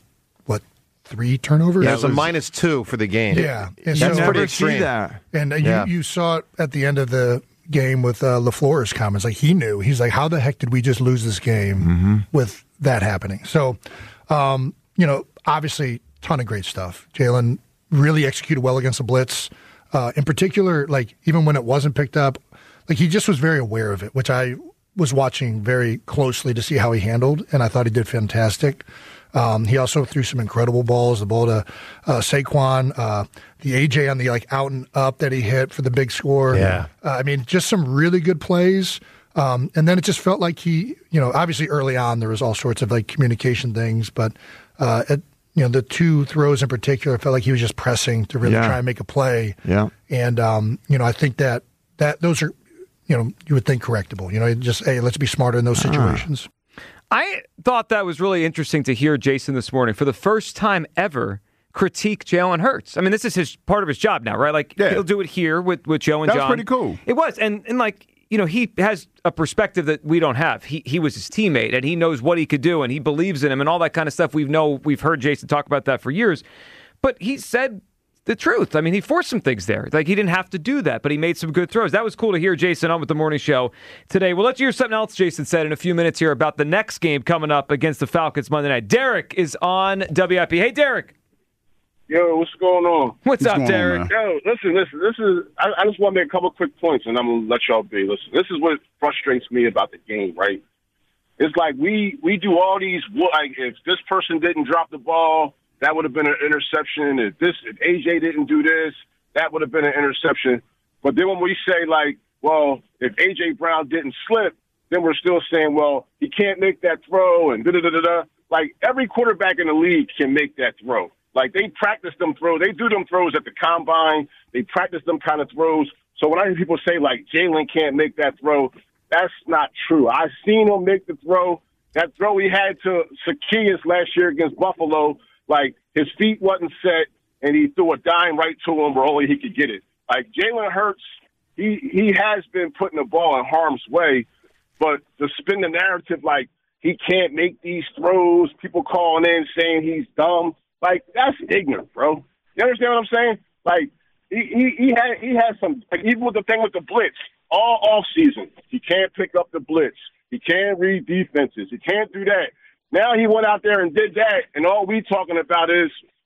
3 turnovers? Yeah, it was a -2 for the game. Yeah. And That's so, pretty extreme. And you saw it at the end of the game with LaFleur's comments. Like, he knew. He's like, how the heck did we just lose this game with that happening? So, obviously, ton of great stuff. Jalen really executed well against the blitz. In particular, like, even when it wasn't picked up, like, he just was very aware of it, which I was watching very closely to see how he handled, and I thought he did fantastic. He also threw some incredible balls, the ball to Saquon, the AJ on the out and up that he hit for the big score. Yeah. Just some really good plays. And then it just felt like he, obviously early on there was all sorts of communication things, but the 2 throws in particular, felt like he was just pressing to really try and make a play. Yeah. And, I think that those are, you would think correctable. Just, hey, let's be smarter in those situations. I thought that was really interesting to hear Jason this morning. For the first time ever, critique Jalen Hurts. I mean, this is part of his job now, right? He'll do it here with Joe and John. That was pretty cool. It was. And he has a perspective that we don't have. He was his teammate, and he knows what he could do, and he believes in him, and all that kind of stuff. We've heard Jason talk about that for years. But he said the truth. I mean, he forced some things there. Like, he didn't have to do that, but he made some good throws. That was cool to hear Jason on with the morning show today. We'll let you hear something else Jason said in a few minutes here about the next game coming up against the Falcons Monday night. Derek is on WIP. Hey, Derek. Yo, what's going on? What's up, Derek? Yo, listen. This is. I just want to make a couple quick points, and I'm gonna let y'all be. Listen, this is what frustrates me about the game, right? It's like we do all these. Like, if this person didn't drop the ball, that would have been an interception. If AJ didn't do this, that would have been an interception. But then when we say, like, well, if AJ Brown didn't slip, then we're still saying, well, he can't make that throw and da-da-da-da-da. Like, every quarterback in the league can make that throw. Like, they practice them throws. They do them throws at the combine. They practice them kind of throws. So when I hear people say, like, Jalen can't make that throw, that's not true. I've seen him make the throw. That throw he had to Zacchaeus last year against Buffalo, like, his feet wasn't set, and he threw a dime right to him where only he could get it. Like, Jalen Hurts, he has been putting the ball in harm's way, but to spin the narrative like he can't make these throws, people calling in saying he's dumb, like, that's ignorant, bro. You understand what I'm saying? Like, he has some, like, even with the thing with the blitz, all off season, he can't pick up the blitz. He can't read defenses. He can't do that. Now he went out there and did that, and all we talking about is,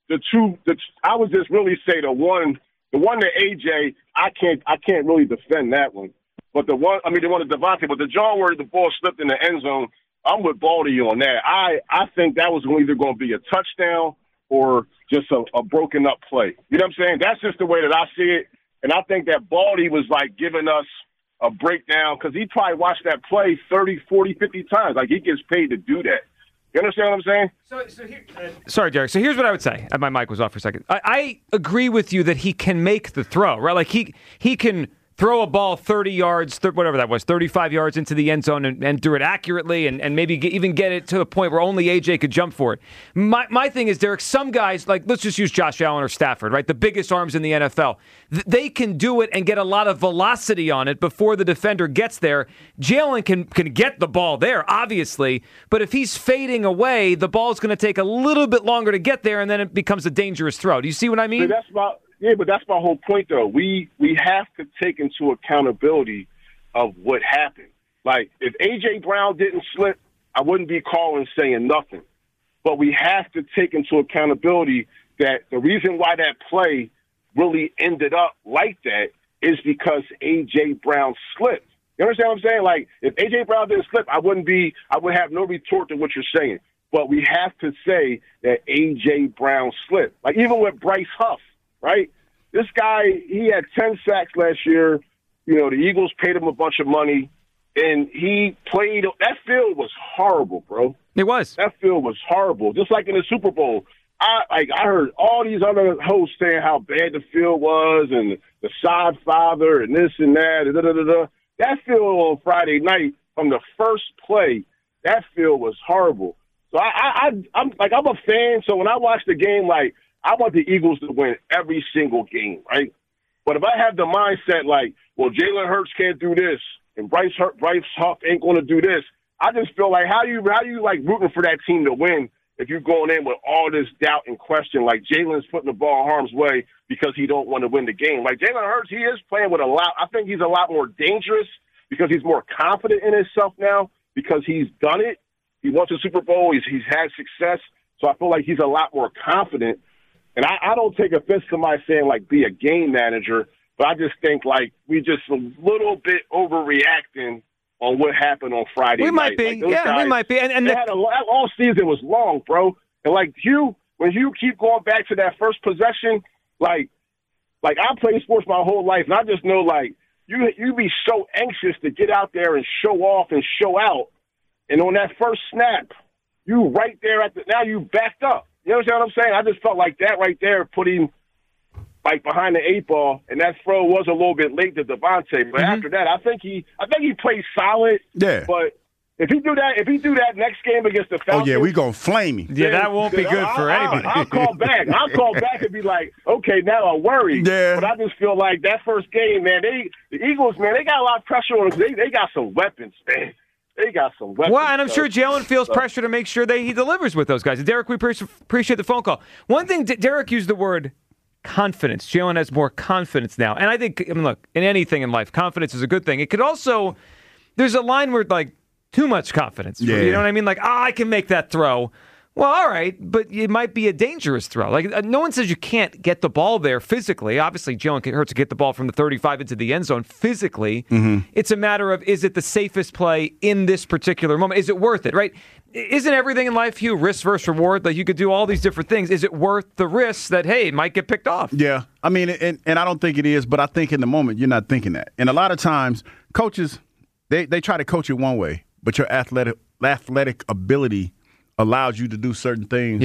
I would just really say the one to AJ, I can't really defend that one. But the one to Devontae, but the John where the ball slipped in the end zone, I'm with Baldy on that. I think that was either going to be a touchdown or just a broken up play. You know what I'm saying? That's just the way that I see it. And I think that Baldy was like giving us a breakdown because he probably watched that play 30, 40, 50 times. Like he gets paid to do that. You understand what I'm saying? So here, sorry, Derek. So here's what I would say. My mic was off for a second. I agree with you that he can make the throw, right? Like he can throw a ball 30 yards, whatever that was, 35 yards into the end zone and do it accurately and maybe even get it to the point where only AJ could jump for it. My thing is, Derek, some guys, like let's just use Josh Allen or Stafford, right? The biggest arms in the NFL. They can do it and get a lot of velocity on it before the defender gets there. Jalen can get the ball there, obviously, but if he's fading away, the ball's going to take a little bit longer to get there and then it becomes a dangerous throw. Do you see what I mean? But that's my whole point, though. We have to take into accountability of what happened. Like, if A.J. Brown didn't slip, I wouldn't be calling saying nothing. But we have to take into accountability that the reason why that play really ended up like that is because A.J. Brown slipped. You understand what I'm saying? Like, if A.J. Brown didn't slip, I would have no retort to what you're saying. But we have to say that A.J. Brown slipped. Like, even with Bryce Huff. Right? This guy, he had 10 sacks last year. You know, the Eagles paid him a bunch of money, and he played. That field was horrible, bro. It was. That field was horrible. Just like in the Super Bowl. I heard all these other hosts saying how bad the field was and the sod father and this and that. And da-da-da-da. That field on Friday night, from the first play, that field was horrible. So I'm a fan. So when I watch the game, like, I want the Eagles to win every single game, right? But if I have the mindset like, well, Jalen Hurts can't do this and Bryce Huff ain't going to do this, I just feel like how you like rooting for that team to win if you're going in with all this doubt and question, like Jalen's putting the ball in harm's way because he don't want to win the game. Like Jalen Hurts, he is playing with a lot. I think he's a lot more dangerous because he's more confident in himself now because he's done it. He won the Super Bowl. He's had success. So I feel like he's a lot more confident. And I don't take offense to my saying, like, be a game manager, but I just think, like, we just a little bit overreacting on what happened on Friday night. We might be. Like, we might be. And all season was long, bro. And, like, when you keep going back to that first possession, like I played sports my whole life, and I just know, like, you be so anxious to get out there and show off and show out. And on that first snap, you right there now you backed up. You understand what I'm saying? I just felt like that right there put him like behind the 8 ball, and that throw was a little bit late to Devontae. But after that, I think he played solid. Yeah. But if he do that next game against the Falcons, oh yeah, we gonna flame him. Yeah, that won't be good for anybody. I'll call back. I'll call back and be like, okay, now I'm worried. Yeah. But I just feel like that first game, man, the Eagles, man, they got a lot of pressure on them. They got some weapons, man. They got some weapons. Well, and I'm sure Jalen feels pressure to make sure that he delivers with those guys. Derek, we appreciate the phone call. One thing, Derek used the word confidence. Jalen has more confidence now. And I think, look, in anything in life, confidence is a good thing. It could also, there's a line where, like, too much confidence. Yeah. You know what I mean? Like, I can make that throw. Well, all right, but it might be a dangerous throw. Like, no one says you can't get the ball there physically. Obviously, Jalen Hurts to get the ball from the 35 into the end zone physically. Mm-hmm. It's a matter of, is it the safest play in this particular moment? Is it worth it, right? Isn't everything in life, Hugh, risk versus reward? Like, you could do all these different things. Is it worth the risk that, hey, it might get picked off? Yeah. I mean, and I don't think it is, but I think in the moment you're not thinking that. And a lot of times, coaches, they try to coach it one way, but your athletic ability allows you to do certain things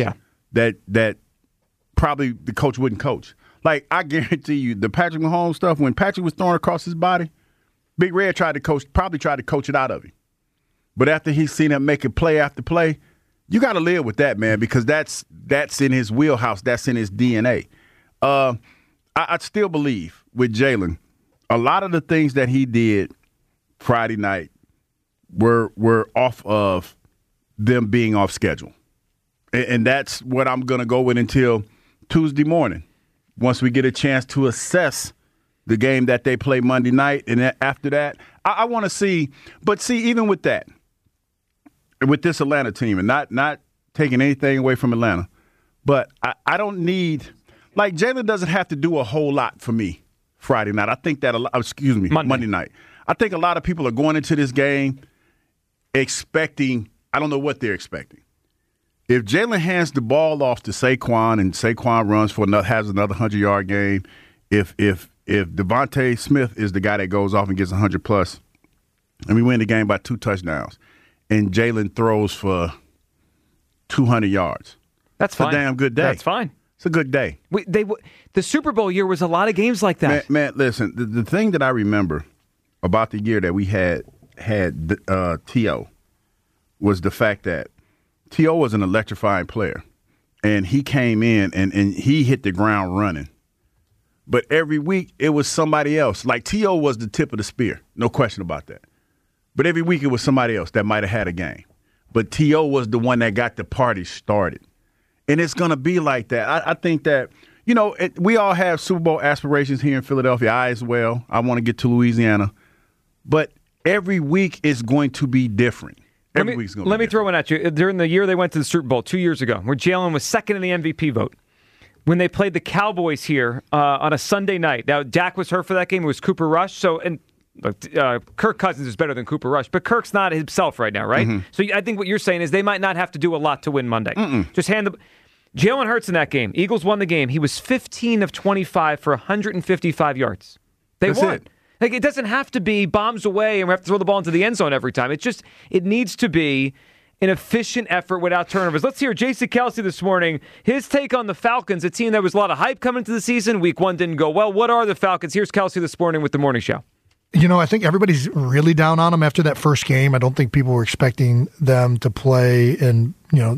that probably the coach wouldn't coach. Like, I guarantee you, the Patrick Mahomes stuff, when Patrick was throwing across his body, Big Red probably tried to coach it out of him. But after he's seen him make it play after play, you got to live with that, man, because that's in his wheelhouse. That's in his DNA. I still believe with Jalen, a lot of the things that he did Friday night were off of them being off schedule. And that's what I'm going to go with until Tuesday morning, once we get a chance to assess the game that they play Monday night. And after that, I want to see. But see, even with that, with this Atlanta team, and not taking anything away from Atlanta, But I don't need – like Jalen doesn't have to do a whole lot for me Friday night. I think that Monday night. I think a lot of people are going into this game expecting – I don't know what they're expecting. If Jalen hands the ball off to Saquon and Saquon runs has another 100-yard game, if Devontae Smith is the guy that goes off and gets 100-plus, and we win the game by 2 touchdowns, and Jalen throws for 200 yards. That's fine. It's a damn good day. That's fine. It's a good day. The Super Bowl year was a lot of games like that. Man, listen, the thing that I remember about the year that we had T.O. was the fact that T.O. was an electrifying player, and he came in and he hit the ground running. But every week it was somebody else. Like T.O. was the tip of the spear, no question about that. But every week it was somebody else that might have had a game. But T.O. was the one that got the party started. And it's going to be like that. I think that, we all have Super Bowl aspirations here in Philadelphia. I as well. I want to get to Louisiana. But every week is going to be different. Every week's going to be different. Let me throw one at you. During the year they went to the Super Bowl 2 years ago, where Jalen was second in the MVP vote, when they played the Cowboys here on a Sunday night. Now, Dak was hurt for that game. It was Cooper Rush. Kirk Cousins is better than Cooper Rush, but Kirk's not himself right now, right? Mm-hmm. So I think what you're saying is they might not have to do a lot to win Monday. Just hand the Jalen Hurts in that game. Eagles won the game. He was 15 of 25 for 155 yards. They won. It doesn't have to be bombs away and we have to throw the ball into the end zone every time. It needs to be an efficient effort without turnovers. Let's hear Jason Kelce this morning. His take on the Falcons, a team that was a lot of hype coming into the season. Week 1 didn't go well. What are the Falcons? Here's Kelce this morning with the morning show. I think everybody's really down on them after that first game. I don't think people were expecting them to play and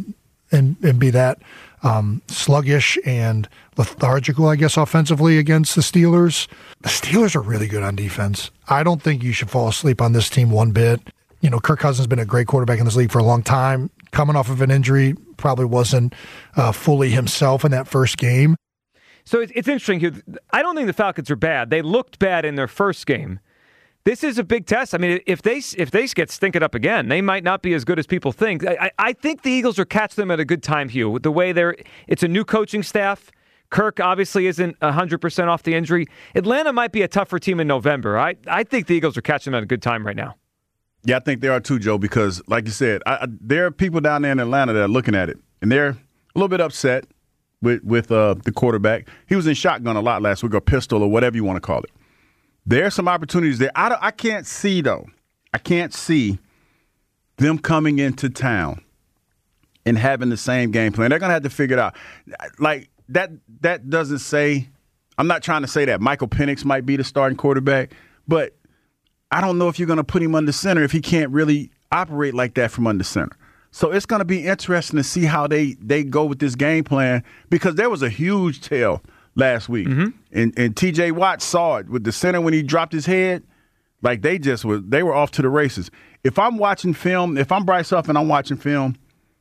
be that sluggish and lethargical, I guess, offensively against the Steelers. The Steelers are really good on defense. I don't think you should fall asleep on this team one bit. Kirk Cousins has been a great quarterback in this league for a long time. Coming off of an injury, probably wasn't fully himself in that first game. So it's interesting here. I don't think the Falcons are bad. They looked bad in their first game. This is a big test. I mean, if they get stinking up again, they might not be as good as people think. I think the Eagles are catching them at a good time, Hugh. The way it's a new coaching staff. Kirk obviously isn't 100% off the injury. Atlanta might be a tougher team in November. I think the Eagles are catching them at a good time right now. Yeah, I think they are too, Joe, because like you said, there are people down there in Atlanta that are looking at it, and they're a little bit upset with the quarterback. He was in shotgun a lot last week, or pistol, or whatever you want to call it. There are some opportunities there. I can't see, though. I can't see them coming into town and having the same game plan. They're going to have to figure it out. Like, that doesn't say – I'm not trying to say that Michael Penix might be the starting quarterback, but I don't know if you're going to put him under center if he can't really operate like that from under center. So it's going to be interesting to see how they go with this game plan, because there was a huge tell last week. Mm-hmm. And T.J. Watt saw it with the center when he dropped his head. Like, they were off to the races. If I'm watching film, if I'm Bryce Huff and I'm watching film,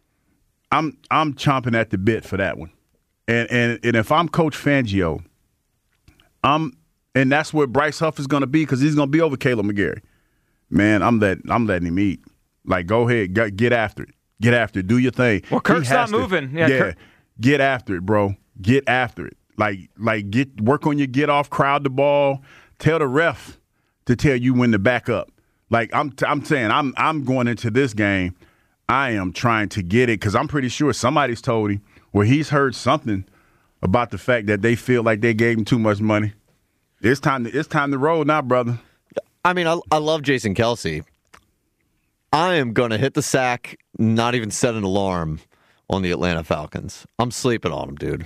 I'm chomping at the bit for that one. And if I'm Coach Fangio, and that's where Bryce Huff is going to be, because he's going to be over Caleb McGarry. Man, I'm letting him eat. Like, go ahead, get after it. Get after it. Do your thing. Well, Kirk's not moving. Yeah, get after it, bro. Get after it. Like work on your get off, crowd the ball. Tell the ref to tell you when to back up. Like, I'm saying, I'm going into this game. I am trying to get it, because I'm pretty sure somebody's told him, or he's heard something about the fact that they feel like they gave him too much money. It's time to roll now, brother. I mean, I love Jason Kelce. I am going to hit the sack, not even set an alarm on the Atlanta Falcons. I'm sleeping on them, dude.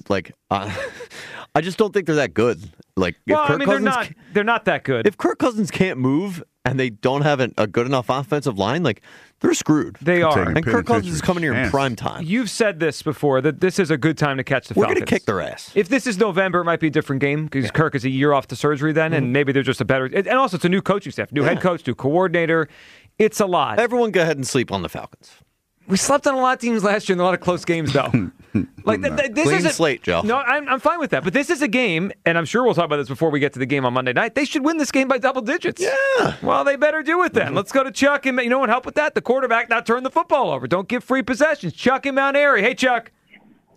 I just don't think they're that good. Like, they're not that good. If Kirk Cousins can't move and they don't have a good enough offensive line, like, they're screwed. They are. And Kirk Cousins is coming here in prime time. You've said this before, that this is a good time to catch the Falcons. We're going to kick their ass. If this is November, it might be a different game, because Kirk is a year off the surgery then, and maybe they're just a better – and also it's a new coaching staff, new head coach, new coordinator. It's a lot. Everyone go ahead and sleep on the Falcons. We slept on a lot of teams last year in a lot of close games, though. This Clean slate, Joe. No, I'm fine with that. But this is a game, and I'm sure we'll talk about this before we get to the game on Monday night. They should win this game by double digits. Yeah. Well, they better do it then. Let's go to Chuck. And you know what help with that? The quarterback not turn the football over. Don't give free possessions. Chuck in Mount Airy. Hey, Chuck.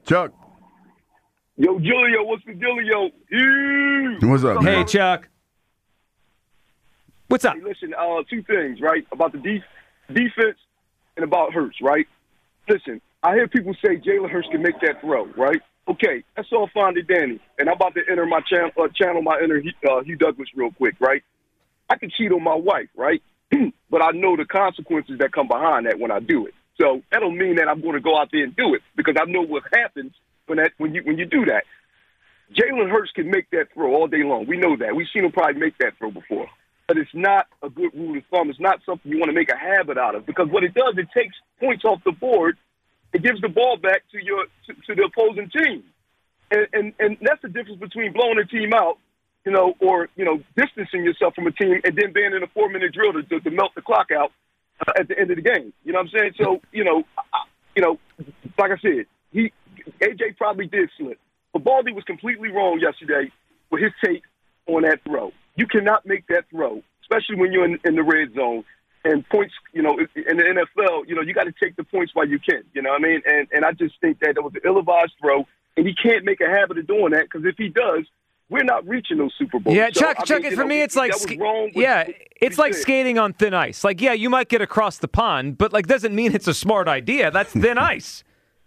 Chuck. Yo, Julio, what's the dealio? What's up, Hey, man? Chuck. What's up? Hey, listen, two things, right, about the defense and about Hurts, right? Listen, I hear people say Jalen Hurts can make that throw, right? Okay, that's all fine and dandy. And I'm about to enter my channel my inner Hugh Douglas real quick, right? I can cheat on my wife, right? But I know the consequences that come behind that when I do it. So that don't mean that I'm going to go out there and do it because I know what happens when you do that. Jalen Hurts can make that throw all day long. We know that. We've seen him probably make that throw before. But it's not a good rule of thumb. It's not something you want to make a habit out of because what it does, it takes points off the board. It gives the ball back to the opposing team. And that's the difference between blowing a team out, or distancing yourself from a team and then being in a 4-minute drill to melt the clock out at the end of the game. You know what I'm saying? So, like I said, AJ probably did slip. But Baldy was completely wrong yesterday with his take on that throw. You cannot make that throw, especially when you're in the red zone. And points, in the NFL, you got to take the points while you can. You know what I mean? And I just think that was an ill-advised throw, and he can't make a habit of doing that because if he does, we're not reaching those Super Bowls. Yeah, so, Chuck, for me, it's like it's like skating on thin ice. Like, yeah, you might get across the pond, but doesn't mean it's a smart idea. That's thin ice.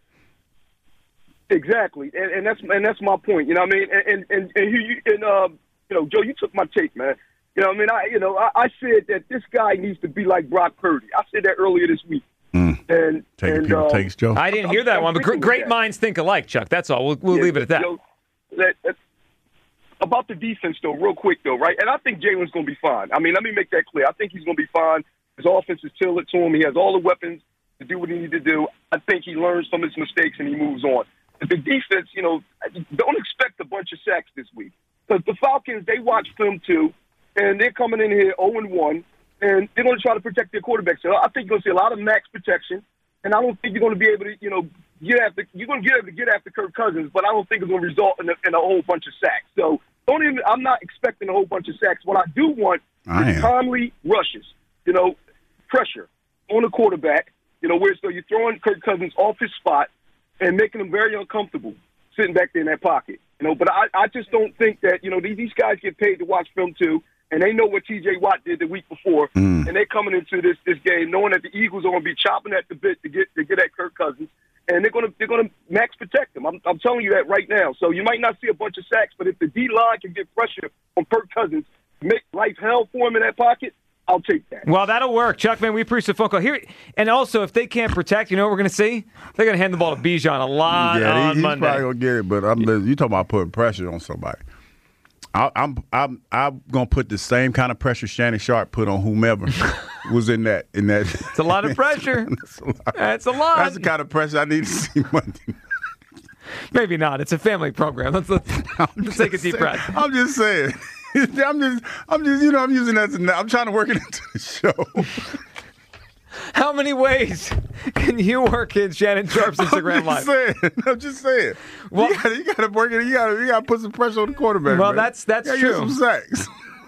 Exactly, and that's my point. You know what I mean? And Joe, you took my take, man. You know what I mean? I said that this guy needs to be like Brock Purdy. I said that earlier this week. And takes, Joe. I didn't hear that one, but great minds think alike, Chuck. That's all. We'll leave it at that. Joe, about the defense, though, real quick, though, right? And I think Jalen's going to be fine. I mean, let me make that clear. I think he's going to be fine. His offense is tailored to him. He has all the weapons to do what he needs to do. I think he learns from his mistakes and he moves on. But the defense, don't expect a bunch of sacks this week. Because the Falcons, they watch film, too. And they're coming in here 0-1, and they're going to try to protect their quarterback. So I think you're going to see a lot of max protection, and I don't think you're going to be able to, get after. You're going to be able to get after Kirk Cousins, but I don't think it's going to result in a whole bunch of sacks. So I'm not expecting a whole bunch of sacks. What I do want is timely rushes, pressure on the quarterback, where so you're throwing Kirk Cousins off his spot and making him very uncomfortable sitting back there in that pocket. But I just don't think that, these guys get paid to watch film too. And they know what T.J. Watt did the week before, and they're coming into this game knowing that the Eagles are going to be chopping at the bit to get at Kirk Cousins, and they're going to max protect him. I'm telling you that right now. So you might not see a bunch of sacks, but if the D line can get pressure on Kirk Cousins, make life hell for him in that pocket, I'll take that. Well, that'll work, Chuck. Man, we appreciate the phone call here. And also, if they can't protect, you know what we're going to see? They're going to hand the ball to Bijan a lot on Monday. He's probably going to get it, but you talking about putting pressure on somebody. I'm gonna put the same kind of pressure Shannon Sharp put on whomever was in that. It's a lot of pressure. That's a lot. That's the kind of pressure I need to see Monday. Maybe not. It's a family program. Let's take a deep breath. I'm just saying. I'm using that. I'm trying to work it into the show. How many ways can you work in Shannon Sharp's Instagram Live? I'm just saying. Well, you got to work it. You got to put some pressure on the quarterback. Well, man. that's true. Get some sacks.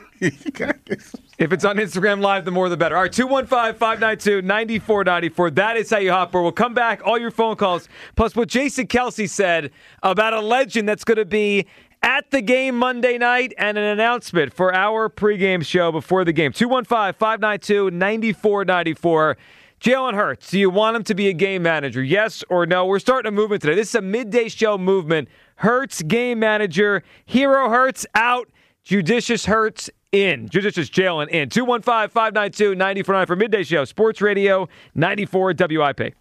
If it's on Instagram Live, the more the better. All right, 215-592-9494. That is how you hop for. We'll come back. All your phone calls, plus what Jason Kelce said about a legend that's going to be at the game Monday night, and an announcement for our pregame show before the game. 215-592-9494. Jalen Hurts, do you want him to be a game manager? Yes or no? We're starting a movement today. This is a midday show movement. Hurts game manager. Hero Hurts out. Judicious Hurts in. Judicious Jalen in. 215-592-9494 for midday show. Sports Radio 94 WIP.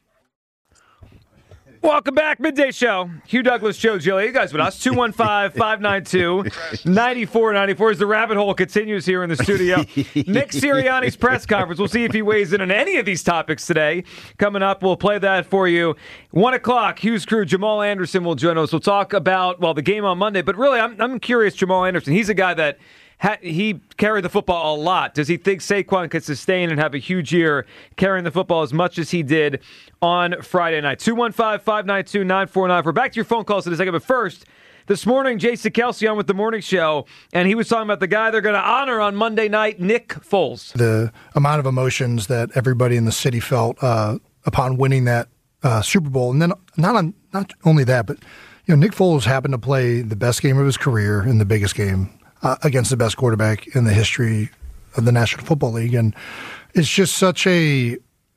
Welcome back, Midday Show. Hugh Douglas, Joe Giglio. You guys with us. 215-592-9494 as the rabbit hole continues here in the studio. Nick Sirianni's press conference. We'll see if he weighs in on any of these topics today. Coming up, we'll play that for you. 1 o'clock, Hugh's crew, Jamal Anderson will join us. We'll talk about, the game on Monday. But really, I'm curious, Jamal Anderson. He's a guy that he carried the football a lot. Does he think Saquon could sustain and have a huge year carrying the football as much as he did on Friday night? 215-592-9494. Back to your phone calls in a second. But first, this morning, Jason Kelce on with The Morning Show, and he was talking about the guy they're going to honor on Monday night, Nick Foles. The amount of emotions that everybody in the city felt upon winning that Super Bowl, and then not only that, but Nick Foles happened to play the best game of his career in the biggest game against the best quarterback in the history of the National Football League, and it's just such a.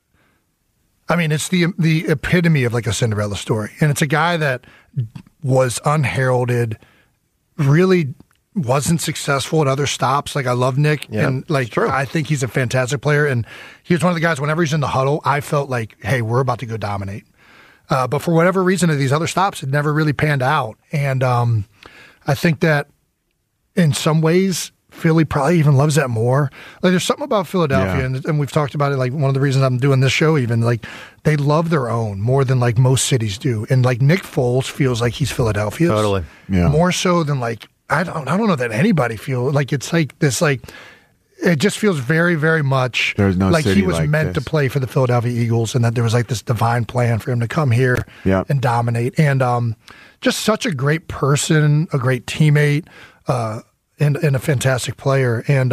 I mean, it's the epitome of like a Cinderella story, and it's a guy that was unheralded, really wasn't successful at other stops. Like, I love Nick, and like I think he's a fantastic player, and he was one of the guys. Whenever he's in the huddle, I felt like, hey, we're about to go dominate. But for whatever reason, at these other stops, it never really panned out, and I think that in some ways, Philly probably even loves that more. Like, there's something about Philadelphia, and we've talked about it. Like, one of the reasons I'm doing this show, even like they love their own more than like most cities do. And like Nick Foles feels like he's Philadelphia's, Totally. more so than like I don't know that anybody feels like it's like this. Like, it just feels very, very much There's no like city he was like meant this. to play for the Philadelphia Eagles, and that there was like this divine plan for him to come here and dominate. And just such a great person, a great teammate. And a fantastic player, and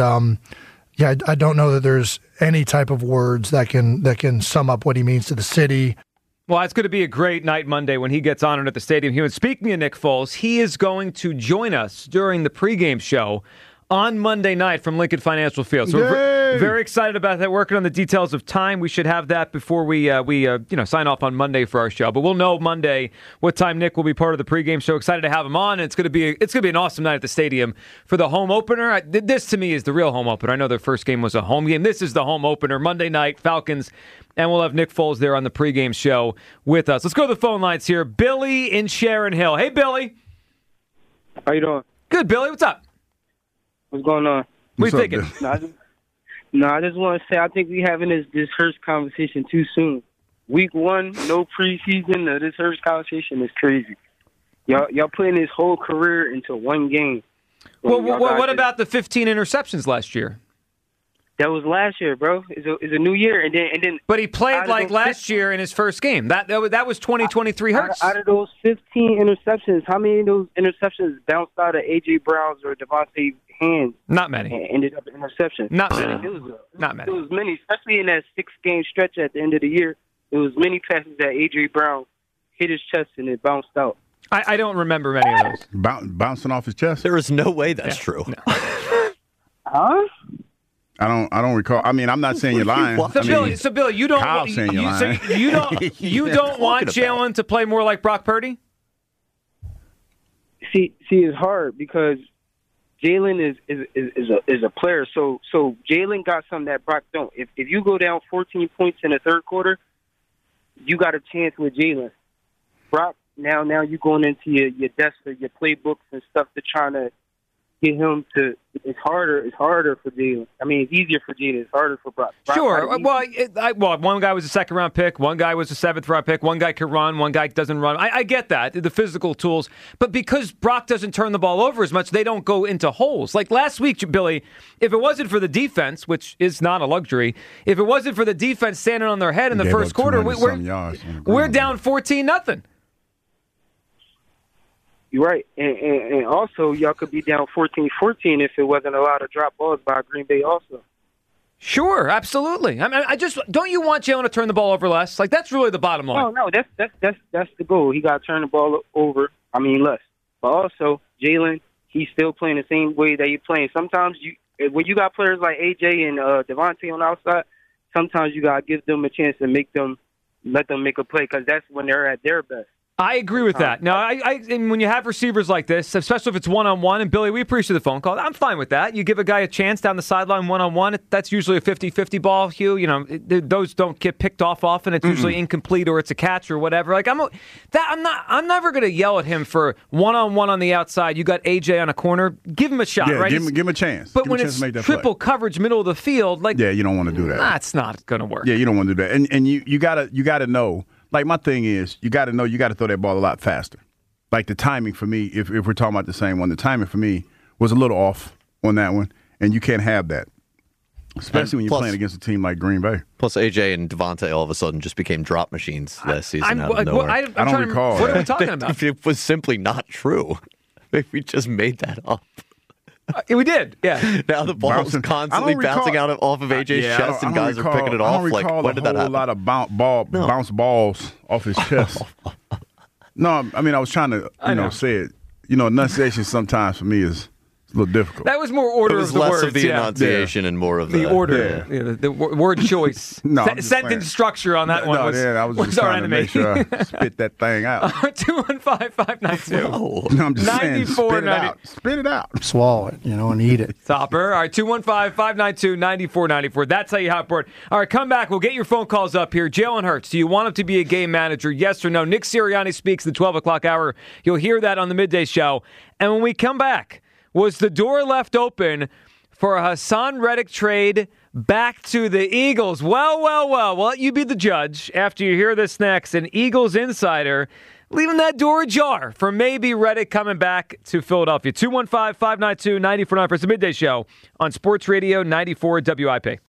I don't know that there's any type of words that can sum up what he means to the city. Well, it's going to be a great night Monday when he gets honored at the stadium here. And speaking of Nick Foles, he is going to join us during the pregame show on Monday night from Lincoln Financial Field. So we're very excited about that. Working on the details of time. We should have that before we sign off on Monday for our show. But we'll know Monday what time Nick will be part of the pregame show. Excited to have him on. And it's going to be an awesome night at the stadium for the home opener. This to me is the real home opener. I know their first game was a home game. This is the home opener Monday night, Falcons. And we'll have Nick Foles there on the pregame show with us. Let's go to the phone lines here. Billy in Sharon Hill. Hey, Billy. How you doing? Good, Billy. What's up? What's going on? What are you thinking? I just want to say I think we having this Hurts conversation too soon. Week 1, no preseason. This Hurts conversation is crazy. Y'all putting his whole career into one game. Well, what about the 15 interceptions last year? That was last year, bro. It's a new year, and then. But he played like last year in his first game. That was 2023 Hurts. Out of those 15 interceptions, how many of those interceptions bounced out of A.J. Brown's or Devontae's hands? Not many. And ended up in interceptions. Not many. Not many. It was many, especially in that 6-game stretch at the end of the year. It was many passes that A.J. Brown hit his chest and it bounced out. I don't remember many of those. Bouncing off his chest? There is no way that's true. No. Huh? I don't recall. I mean, I'm not saying you're lying. So Billy, you don't. Kyle's saying you're lying. So you don't want Jalen to play more like Brock Purdy? See, it's hard because Jalen is a player. So Jalen got something that Brock don't. If you go down 14 points in the third quarter, you got a chance with Jalen. Brock, now you're going into your desk or your playbooks and stuff to trying to get him to. It's harder for Jalen. I mean, it's easier for Jalen. It's harder for Brock. Sure. Well, one guy was a second-round pick. One guy was a seventh-round pick. One guy can run. One guy doesn't run. I get that, the physical tools. But because Brock doesn't turn the ball over as much, they don't go into holes. Like last week, Billy, if it wasn't for the defense, which is not a luxury, if it wasn't for the defense standing on their head in the first quarter, we're down 14-0. You're right. And also, y'all could be down 14-14 if it wasn't a lot of drop balls by Green Bay also. Sure, absolutely. I mean, don't you want Jalen to turn the ball over less? Like, that's really the bottom line. No, that's the goal. He got to turn the ball over, less. But also, Jalen, he's still playing the same way that you're playing. Sometimes, when you got players like A.J. and Devontae on the outside, sometimes you got to give them a chance to let them make a play because that's when they're at their best. I agree with that. Now, and when you have receivers like this, especially if it's one-on-one, and Billy, we appreciate the phone call. I'm fine with that. You give a guy a chance down the sideline one-on-one. That's usually a 50-50 ball, Hugh. You know, those don't get picked off often. It's usually incomplete or it's a catch or whatever. Like I'm never going to yell at him for one-on-one on the outside. You got AJ on a corner. Give him a shot, right? Give him a chance. But when it's triple coverage, middle of the field, like you don't want to do that. That's not going to work. Yeah, you don't want to do that. And you gotta know. Like, my thing is, you got to know you got to throw that ball a lot faster. Like, the timing for me, if we're talking about the same one, the timing for me was a little off on that one, and you can't have that, especially when you're playing against a team like Green Bay. Plus, AJ and Devontae all of a sudden just became drop machines last season out of nowhere. I don't recall. What are we talking about? It was simply not true. We just made that up. We did, yeah. Now the ball's Bouncing. constantly bouncing out off of AJ's Yeah, chest, and guys are picking it I off. don't Like, recall when did that a whole happen? lot of bounce balls off his chest. No, I mean I was trying to say it. Enunciation sometimes for me is a little difficult. That was more order It was of the less words. of the enunciation and more of the order, the word choice, No, I'm just sentence saying. structure on that one No, was, I was just our trying to enemy. make sure I spit that thing out. 215-592. No, I'm just saying, 94, spit it out. Spit it out. Swallow it, and eat it. Topper. All right, 215-592-9494. That's how you hot board. All right, come back. We'll get your phone calls up here. Jalen Hurts, do you want him to be a game manager? Yes or no? Nick Sirianni speaks the 12 o'clock hour. You'll hear that on the midday show. And when we come back, was the door left open for a Hassan Reddick trade back to the Eagles? Well, we'll let you be the judge after you hear this next. An Eagles insider leaving that door ajar for maybe Reddick coming back to Philadelphia. 215-592-9494 for the midday show on Sports Radio 94 WIP.